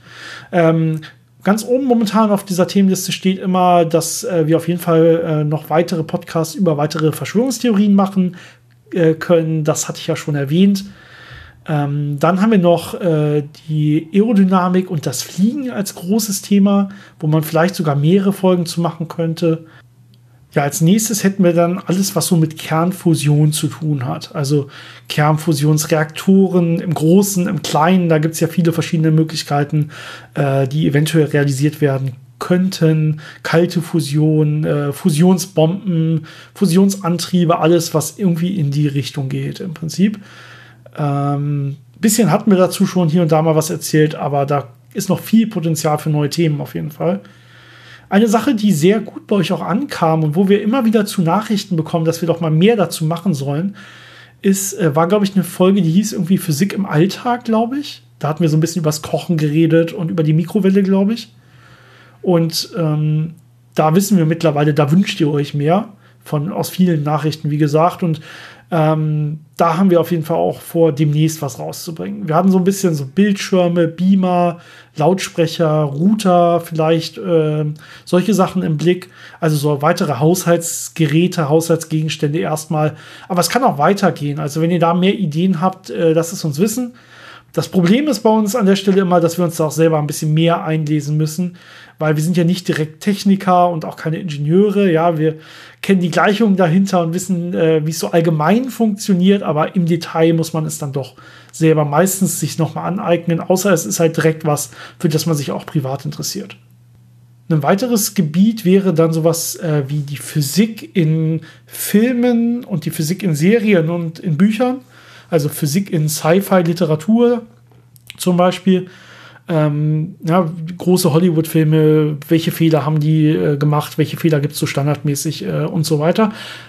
Ganz oben momentan auf dieser Themenliste steht immer, dass wir auf jeden Fall noch weitere Podcasts über weitere Verschwörungstheorien machen können. Das hatte ich ja schon erwähnt. Dann haben wir noch die Aerodynamik und das Fliegen als großes Thema, wo man vielleicht sogar mehrere Folgen zu machen könnte. Ja, als nächstes hätten wir dann alles, was so mit Kernfusion zu tun hat. Also Kernfusionsreaktoren im Großen, im Kleinen. Da gibt es ja viele verschiedene Möglichkeiten, die eventuell realisiert werden könnten. Kalte Fusion, Fusionsbomben, Fusionsantriebe, alles, was irgendwie in die Richtung geht im Prinzip. Bisschen hatten wir dazu schon hier und da mal was erzählt, aber da ist noch viel Potenzial für neue Themen auf jeden Fall. Eine Sache, die sehr gut bei euch auch ankam und wo wir immer wieder zu Nachrichten bekommen, dass wir doch mal mehr dazu machen sollen, war, glaube ich, eine Folge, die hieß irgendwie Physik im Alltag, glaube ich. Da hatten wir so ein bisschen übers Kochen geredet und über die Mikrowelle, glaube ich. Und da wissen wir mittlerweile, da wünscht ihr euch mehr aus vielen Nachrichten, wie gesagt. Und da haben wir auf jeden Fall auch vor, demnächst was rauszubringen. Wir hatten so ein bisschen so Bildschirme, Beamer, Lautsprecher, Router, vielleicht solche Sachen im Blick. Also so weitere Haushaltsgeräte, Haushaltsgegenstände erstmal. Aber es kann auch weitergehen. Also wenn ihr da mehr Ideen habt, lasst es uns wissen. Das Problem ist bei uns an der Stelle immer, dass wir uns da auch selber ein bisschen mehr einlesen müssen, weil wir sind ja nicht direkt Techniker und auch keine Ingenieure. Ja, wir kennen die Gleichungen dahinter und wissen, wie es so allgemein funktioniert, aber im Detail muss man es dann doch selber meistens sich nochmal aneignen, außer es ist halt direkt was, für das man sich auch privat interessiert. Ein weiteres Gebiet wäre dann sowas wie die Physik in Filmen und die Physik in Serien und in Büchern. Also Physik in Sci-Fi-Literatur zum Beispiel. Große Hollywood-Filme, welche Fehler haben die gemacht, welche Fehler gibt es so standardmäßig und so weiter.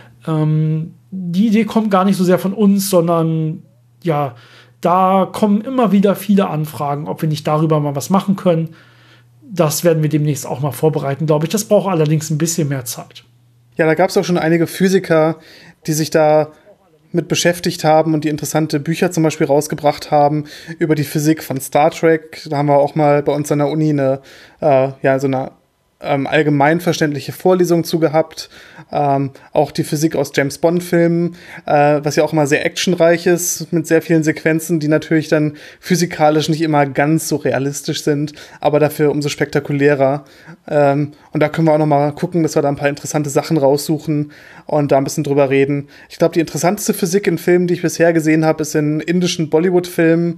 Die Idee kommt gar nicht so sehr von uns, sondern ja, da kommen immer wieder viele Anfragen, ob wir nicht darüber mal was machen können. das werden wir demnächst auch mal vorbereiten, glaube ich. Das braucht allerdings ein bisschen mehr Zeit. Ja, da gab es auch schon einige Physiker, die sich da mit beschäftigt haben und die interessante Bücher zum Beispiel rausgebracht haben über die Physik von Star Trek. Da haben wir auch mal bei uns an der Uni so eine allgemeinverständliche Vorlesung zu gehabt. Auch die Physik aus James-Bond-Filmen, was ja auch immer sehr actionreich ist, mit sehr vielen Sequenzen, die natürlich dann physikalisch nicht immer ganz so realistisch sind, aber dafür umso spektakulärer. Und da können wir auch noch mal gucken, dass wir da ein paar interessante Sachen raussuchen und da ein bisschen drüber reden. Ich glaube, die interessanteste Physik in Filmen, die ich bisher gesehen habe, ist in indischen Bollywood-Filmen.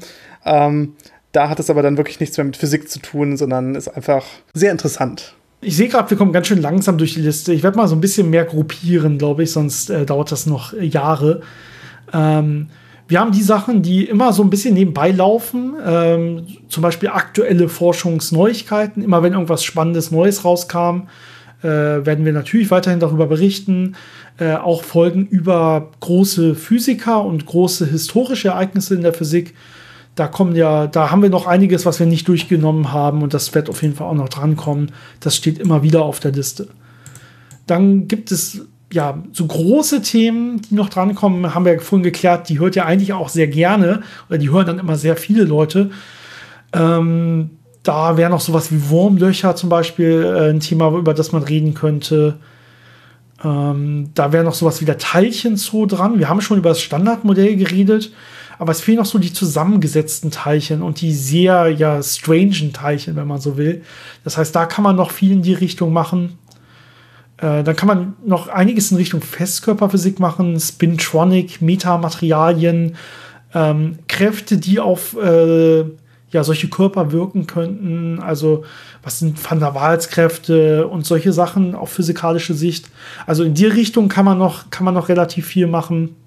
Da hat es aber dann wirklich nichts mehr mit Physik zu tun, sondern ist einfach sehr interessant. Ich sehe gerade, wir kommen ganz schön langsam durch die Liste. Ich werde mal so ein bisschen mehr gruppieren, glaube ich, sonst dauert das noch Jahre. Wir haben die Sachen, die immer so ein bisschen nebenbei laufen. Zum Beispiel aktuelle Forschungsneuigkeiten. Immer wenn irgendwas Spannendes Neues rauskam, werden wir natürlich weiterhin darüber berichten. Auch Folgen über große Physiker und große historische Ereignisse in der Physik. Da haben wir noch einiges, was wir nicht durchgenommen haben, und das wird auf jeden Fall auch noch drankommen. Das steht immer wieder auf der Liste. Dann gibt es ja so große Themen, die noch drankommen, haben wir vorhin geklärt, die hört ja eigentlich auch sehr gerne, oder die hören dann immer sehr viele Leute. Da wäre noch sowas wie Wurmlöcher zum Beispiel ein Thema, über das man reden könnte. Da wäre noch sowas wie der Teilchenzoo dran. Wir haben schon über das Standardmodell geredet, aber es fehlen noch so die zusammengesetzten Teilchen und die sehr, strangen Teilchen, wenn man so will. Das heißt, da kann man noch viel in die Richtung machen. Dann kann man noch einiges in Richtung Festkörperphysik machen, Spintronic, Metamaterialien, Kräfte, die auf solche Körper wirken könnten. Also, was sind Van der Waals-Kräfte und solche Sachen auf physikalische Sicht. Also in die Richtung kann man noch relativ viel machen.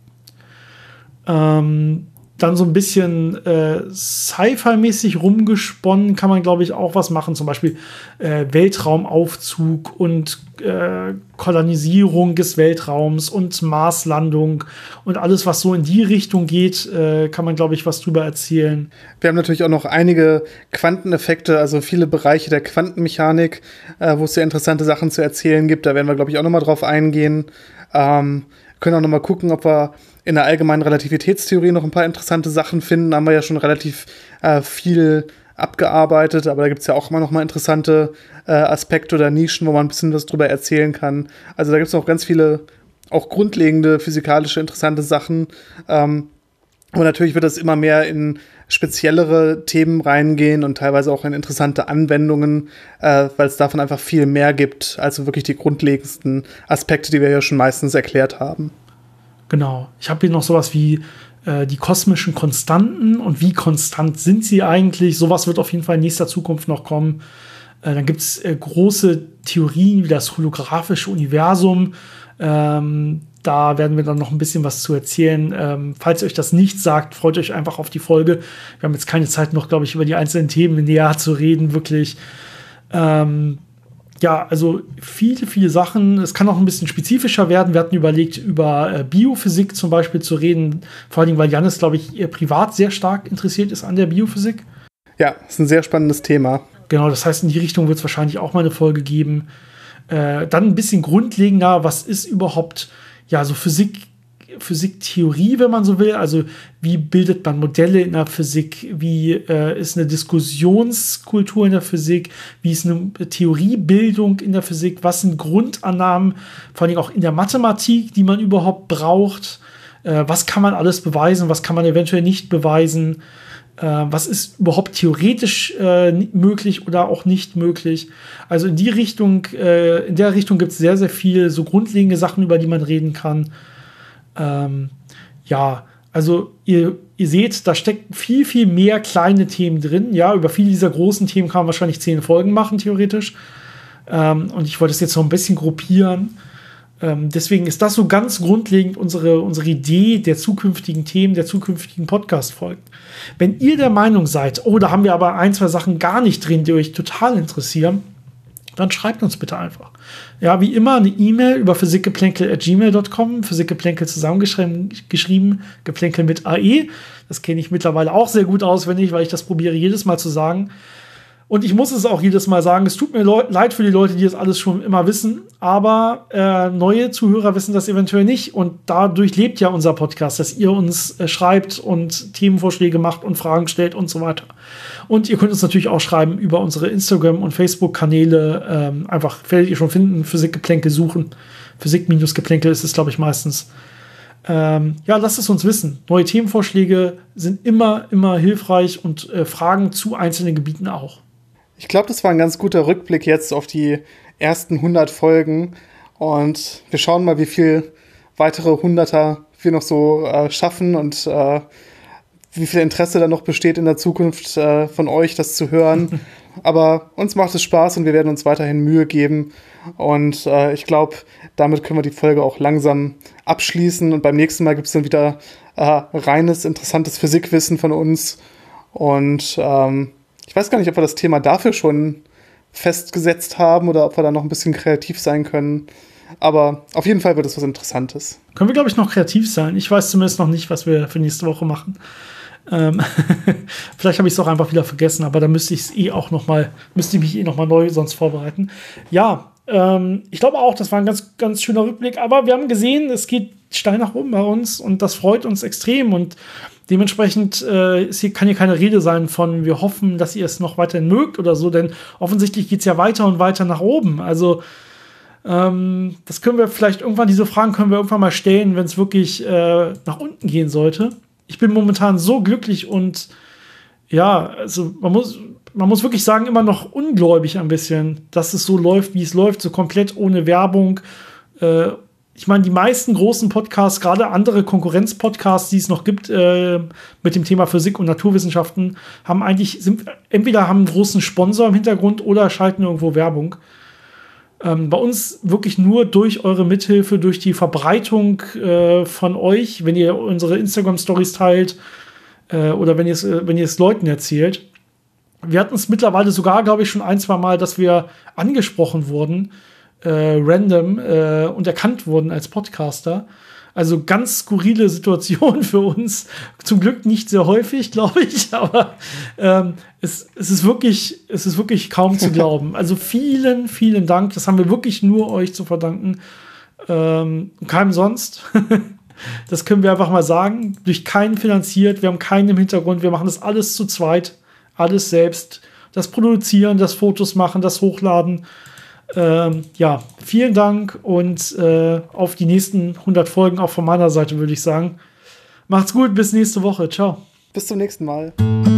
Dann so ein bisschen Sci-Fi-mäßig rumgesponnen kann man, glaube ich, auch was machen. Zum Beispiel Weltraumaufzug und Kolonisierung des Weltraums und Marslandung und alles, was so in die Richtung geht, kann man, glaube ich, was drüber erzählen. Wir haben natürlich auch noch einige Quanteneffekte, also viele Bereiche der Quantenmechanik, wo es sehr interessante Sachen zu erzählen gibt. Da werden wir, glaube ich, auch noch mal drauf eingehen. Können auch noch mal gucken, ob wir in der allgemeinen Relativitätstheorie noch ein paar interessante Sachen finden. Da haben wir ja schon relativ viel abgearbeitet, aber da gibt es ja auch immer noch mal interessante Aspekte oder Nischen, wo man ein bisschen was drüber erzählen kann. Also da gibt es noch ganz viele, auch grundlegende physikalische interessante Sachen. Und natürlich wird das immer mehr in speziellere Themen reingehen und teilweise auch in interessante Anwendungen, weil es davon einfach viel mehr gibt, als wirklich die grundlegendsten Aspekte, die wir ja schon meistens erklärt haben. Genau. Ich habe hier noch sowas wie die kosmischen Konstanten und wie konstant sind sie eigentlich. Sowas wird auf jeden Fall in nächster Zukunft noch kommen. Dann gibt es große Theorien wie das holographische Universum. Da werden wir dann noch ein bisschen was zu erzählen. Falls euch das nicht sagt, freut euch einfach auf die Folge. Wir haben jetzt keine Zeit noch, glaube ich, über die einzelnen Themen näher zu reden, wirklich. Also viele, viele Sachen. Es kann auch ein bisschen spezifischer werden. Wir hatten überlegt, über Biophysik zum Beispiel zu reden. Vor allem, weil Jannis, glaube ich, privat sehr stark interessiert ist an der Biophysik. Ja, ist ein sehr spannendes Thema. Genau, das heißt, in die Richtung wird es wahrscheinlich auch mal eine Folge geben. Dann ein bisschen grundlegender, was ist überhaupt so Physiktheorie, wenn man so will. Also wie bildet man Modelle in der Physik? Wie ist eine Diskussionskultur in der Physik? Wie ist eine Theoriebildung in der Physik? Was sind Grundannahmen, vor allem auch in der Mathematik, die man überhaupt braucht? Was kann man alles beweisen? Was kann man eventuell nicht beweisen? Was ist überhaupt theoretisch möglich oder auch nicht möglich? Also in der Richtung gibt es sehr, sehr viel so grundlegende Sachen, über die man reden kann. Also ihr seht, da stecken viel, viel mehr kleine Themen drin. Ja, über viele dieser großen Themen kann man wahrscheinlich 10 Folgen machen, theoretisch. Und ich wollte es jetzt noch ein bisschen gruppieren. Deswegen ist das so ganz grundlegend unsere Idee der zukünftigen Themen, der zukünftigen Podcast-Folgen. Wenn ihr der Meinung seid, da haben wir aber 1, 2 Sachen gar nicht drin, die euch total interessieren, dann schreibt uns bitte einfach. Ja, wie immer eine E-Mail über physikgeplänkel@gmail.com, Physikgeplänkel zusammengeschrieben, Geplänkel mit AE. Das kenne ich mittlerweile auch sehr gut auswendig, weil ich das probiere jedes Mal zu sagen. Und ich muss es auch jedes Mal sagen, es tut mir leid für die Leute, die das alles schon immer wissen, aber neue Zuhörer wissen das eventuell nicht. Und dadurch lebt ja unser Podcast, dass ihr uns schreibt und Themenvorschläge macht und Fragen stellt und so weiter. Und ihr könnt uns natürlich auch schreiben über unsere Instagram- und Facebook-Kanäle. Einfach werdet ihr schon finden, Physikgeplänkel suchen. Physik-Geplänkel ist es, glaube ich, meistens. Ja, lasst es uns wissen. Neue Themenvorschläge sind immer hilfreich und Fragen zu einzelnen Gebieten auch. Ich glaube, das war ein ganz guter Rückblick jetzt auf die ersten 100 Folgen. Und wir schauen mal, wie viel weitere Hunderter wir noch so schaffen und wie viel Interesse da noch besteht in der Zukunft von euch, das zu hören. Aber uns macht es Spaß und wir werden uns weiterhin Mühe geben. Und ich glaube, damit können wir die Folge auch langsam abschließen. Und beim nächsten Mal gibt es dann wieder reines, interessantes Physikwissen von uns. Und ich weiß gar nicht, ob wir das Thema dafür schon festgesetzt haben oder ob wir da noch ein bisschen kreativ sein können. Aber auf jeden Fall wird es was Interessantes. Können wir, glaube ich, noch kreativ sein. Ich weiß zumindest noch nicht, was wir für nächste Woche machen. Vielleicht habe ich es auch einfach wieder vergessen, aber da müsste ich mich noch mal neu sonst vorbereiten. Ja, ich glaube auch, das war ein ganz, ganz schöner Rückblick, aber wir haben gesehen, es geht steil nach oben bei uns und das freut uns extrem und dementsprechend kann hier keine Rede sein von, wir hoffen, dass ihr es noch weiterhin mögt oder so, denn offensichtlich geht es ja weiter und weiter nach oben. Also das können wir vielleicht irgendwann, diese Fragen können wir irgendwann mal stellen, wenn es wirklich nach unten gehen sollte. Ich bin momentan so glücklich und ja, also man muss wirklich sagen, immer noch ungläubig ein bisschen, dass es so läuft, wie es läuft, so komplett ohne Werbung. Ich meine, die meisten großen Podcasts, gerade andere Konkurrenz-Podcasts, die es noch gibt, mit dem Thema Physik und Naturwissenschaften, entweder haben einen großen Sponsor im Hintergrund oder schalten irgendwo Werbung. Bei uns wirklich nur durch eure Mithilfe, durch die Verbreitung von euch, wenn ihr unsere Instagram-Stories teilt oder wenn ihr es Leuten erzählt. Wir hatten es mittlerweile sogar, glaube ich, schon 1-2 Mal, dass wir angesprochen wurden, random und erkannt wurden als Podcaster. Also ganz skurrile Situation für uns. Zum Glück nicht sehr häufig, glaube ich, aber es ist wirklich kaum zu glauben. Also vielen, vielen Dank. Das haben wir wirklich nur euch zu verdanken. Keinem sonst. Das können wir einfach mal sagen. Durch keinen finanziert. Wir haben keinen im Hintergrund. Wir machen das alles zu zweit. Alles selbst. Das Produzieren, das Fotos machen, das Hochladen. Ja, vielen Dank und auf die nächsten 100 Folgen auch von meiner Seite, würde ich sagen. Macht's gut, bis nächste Woche. Ciao. Bis zum nächsten Mal.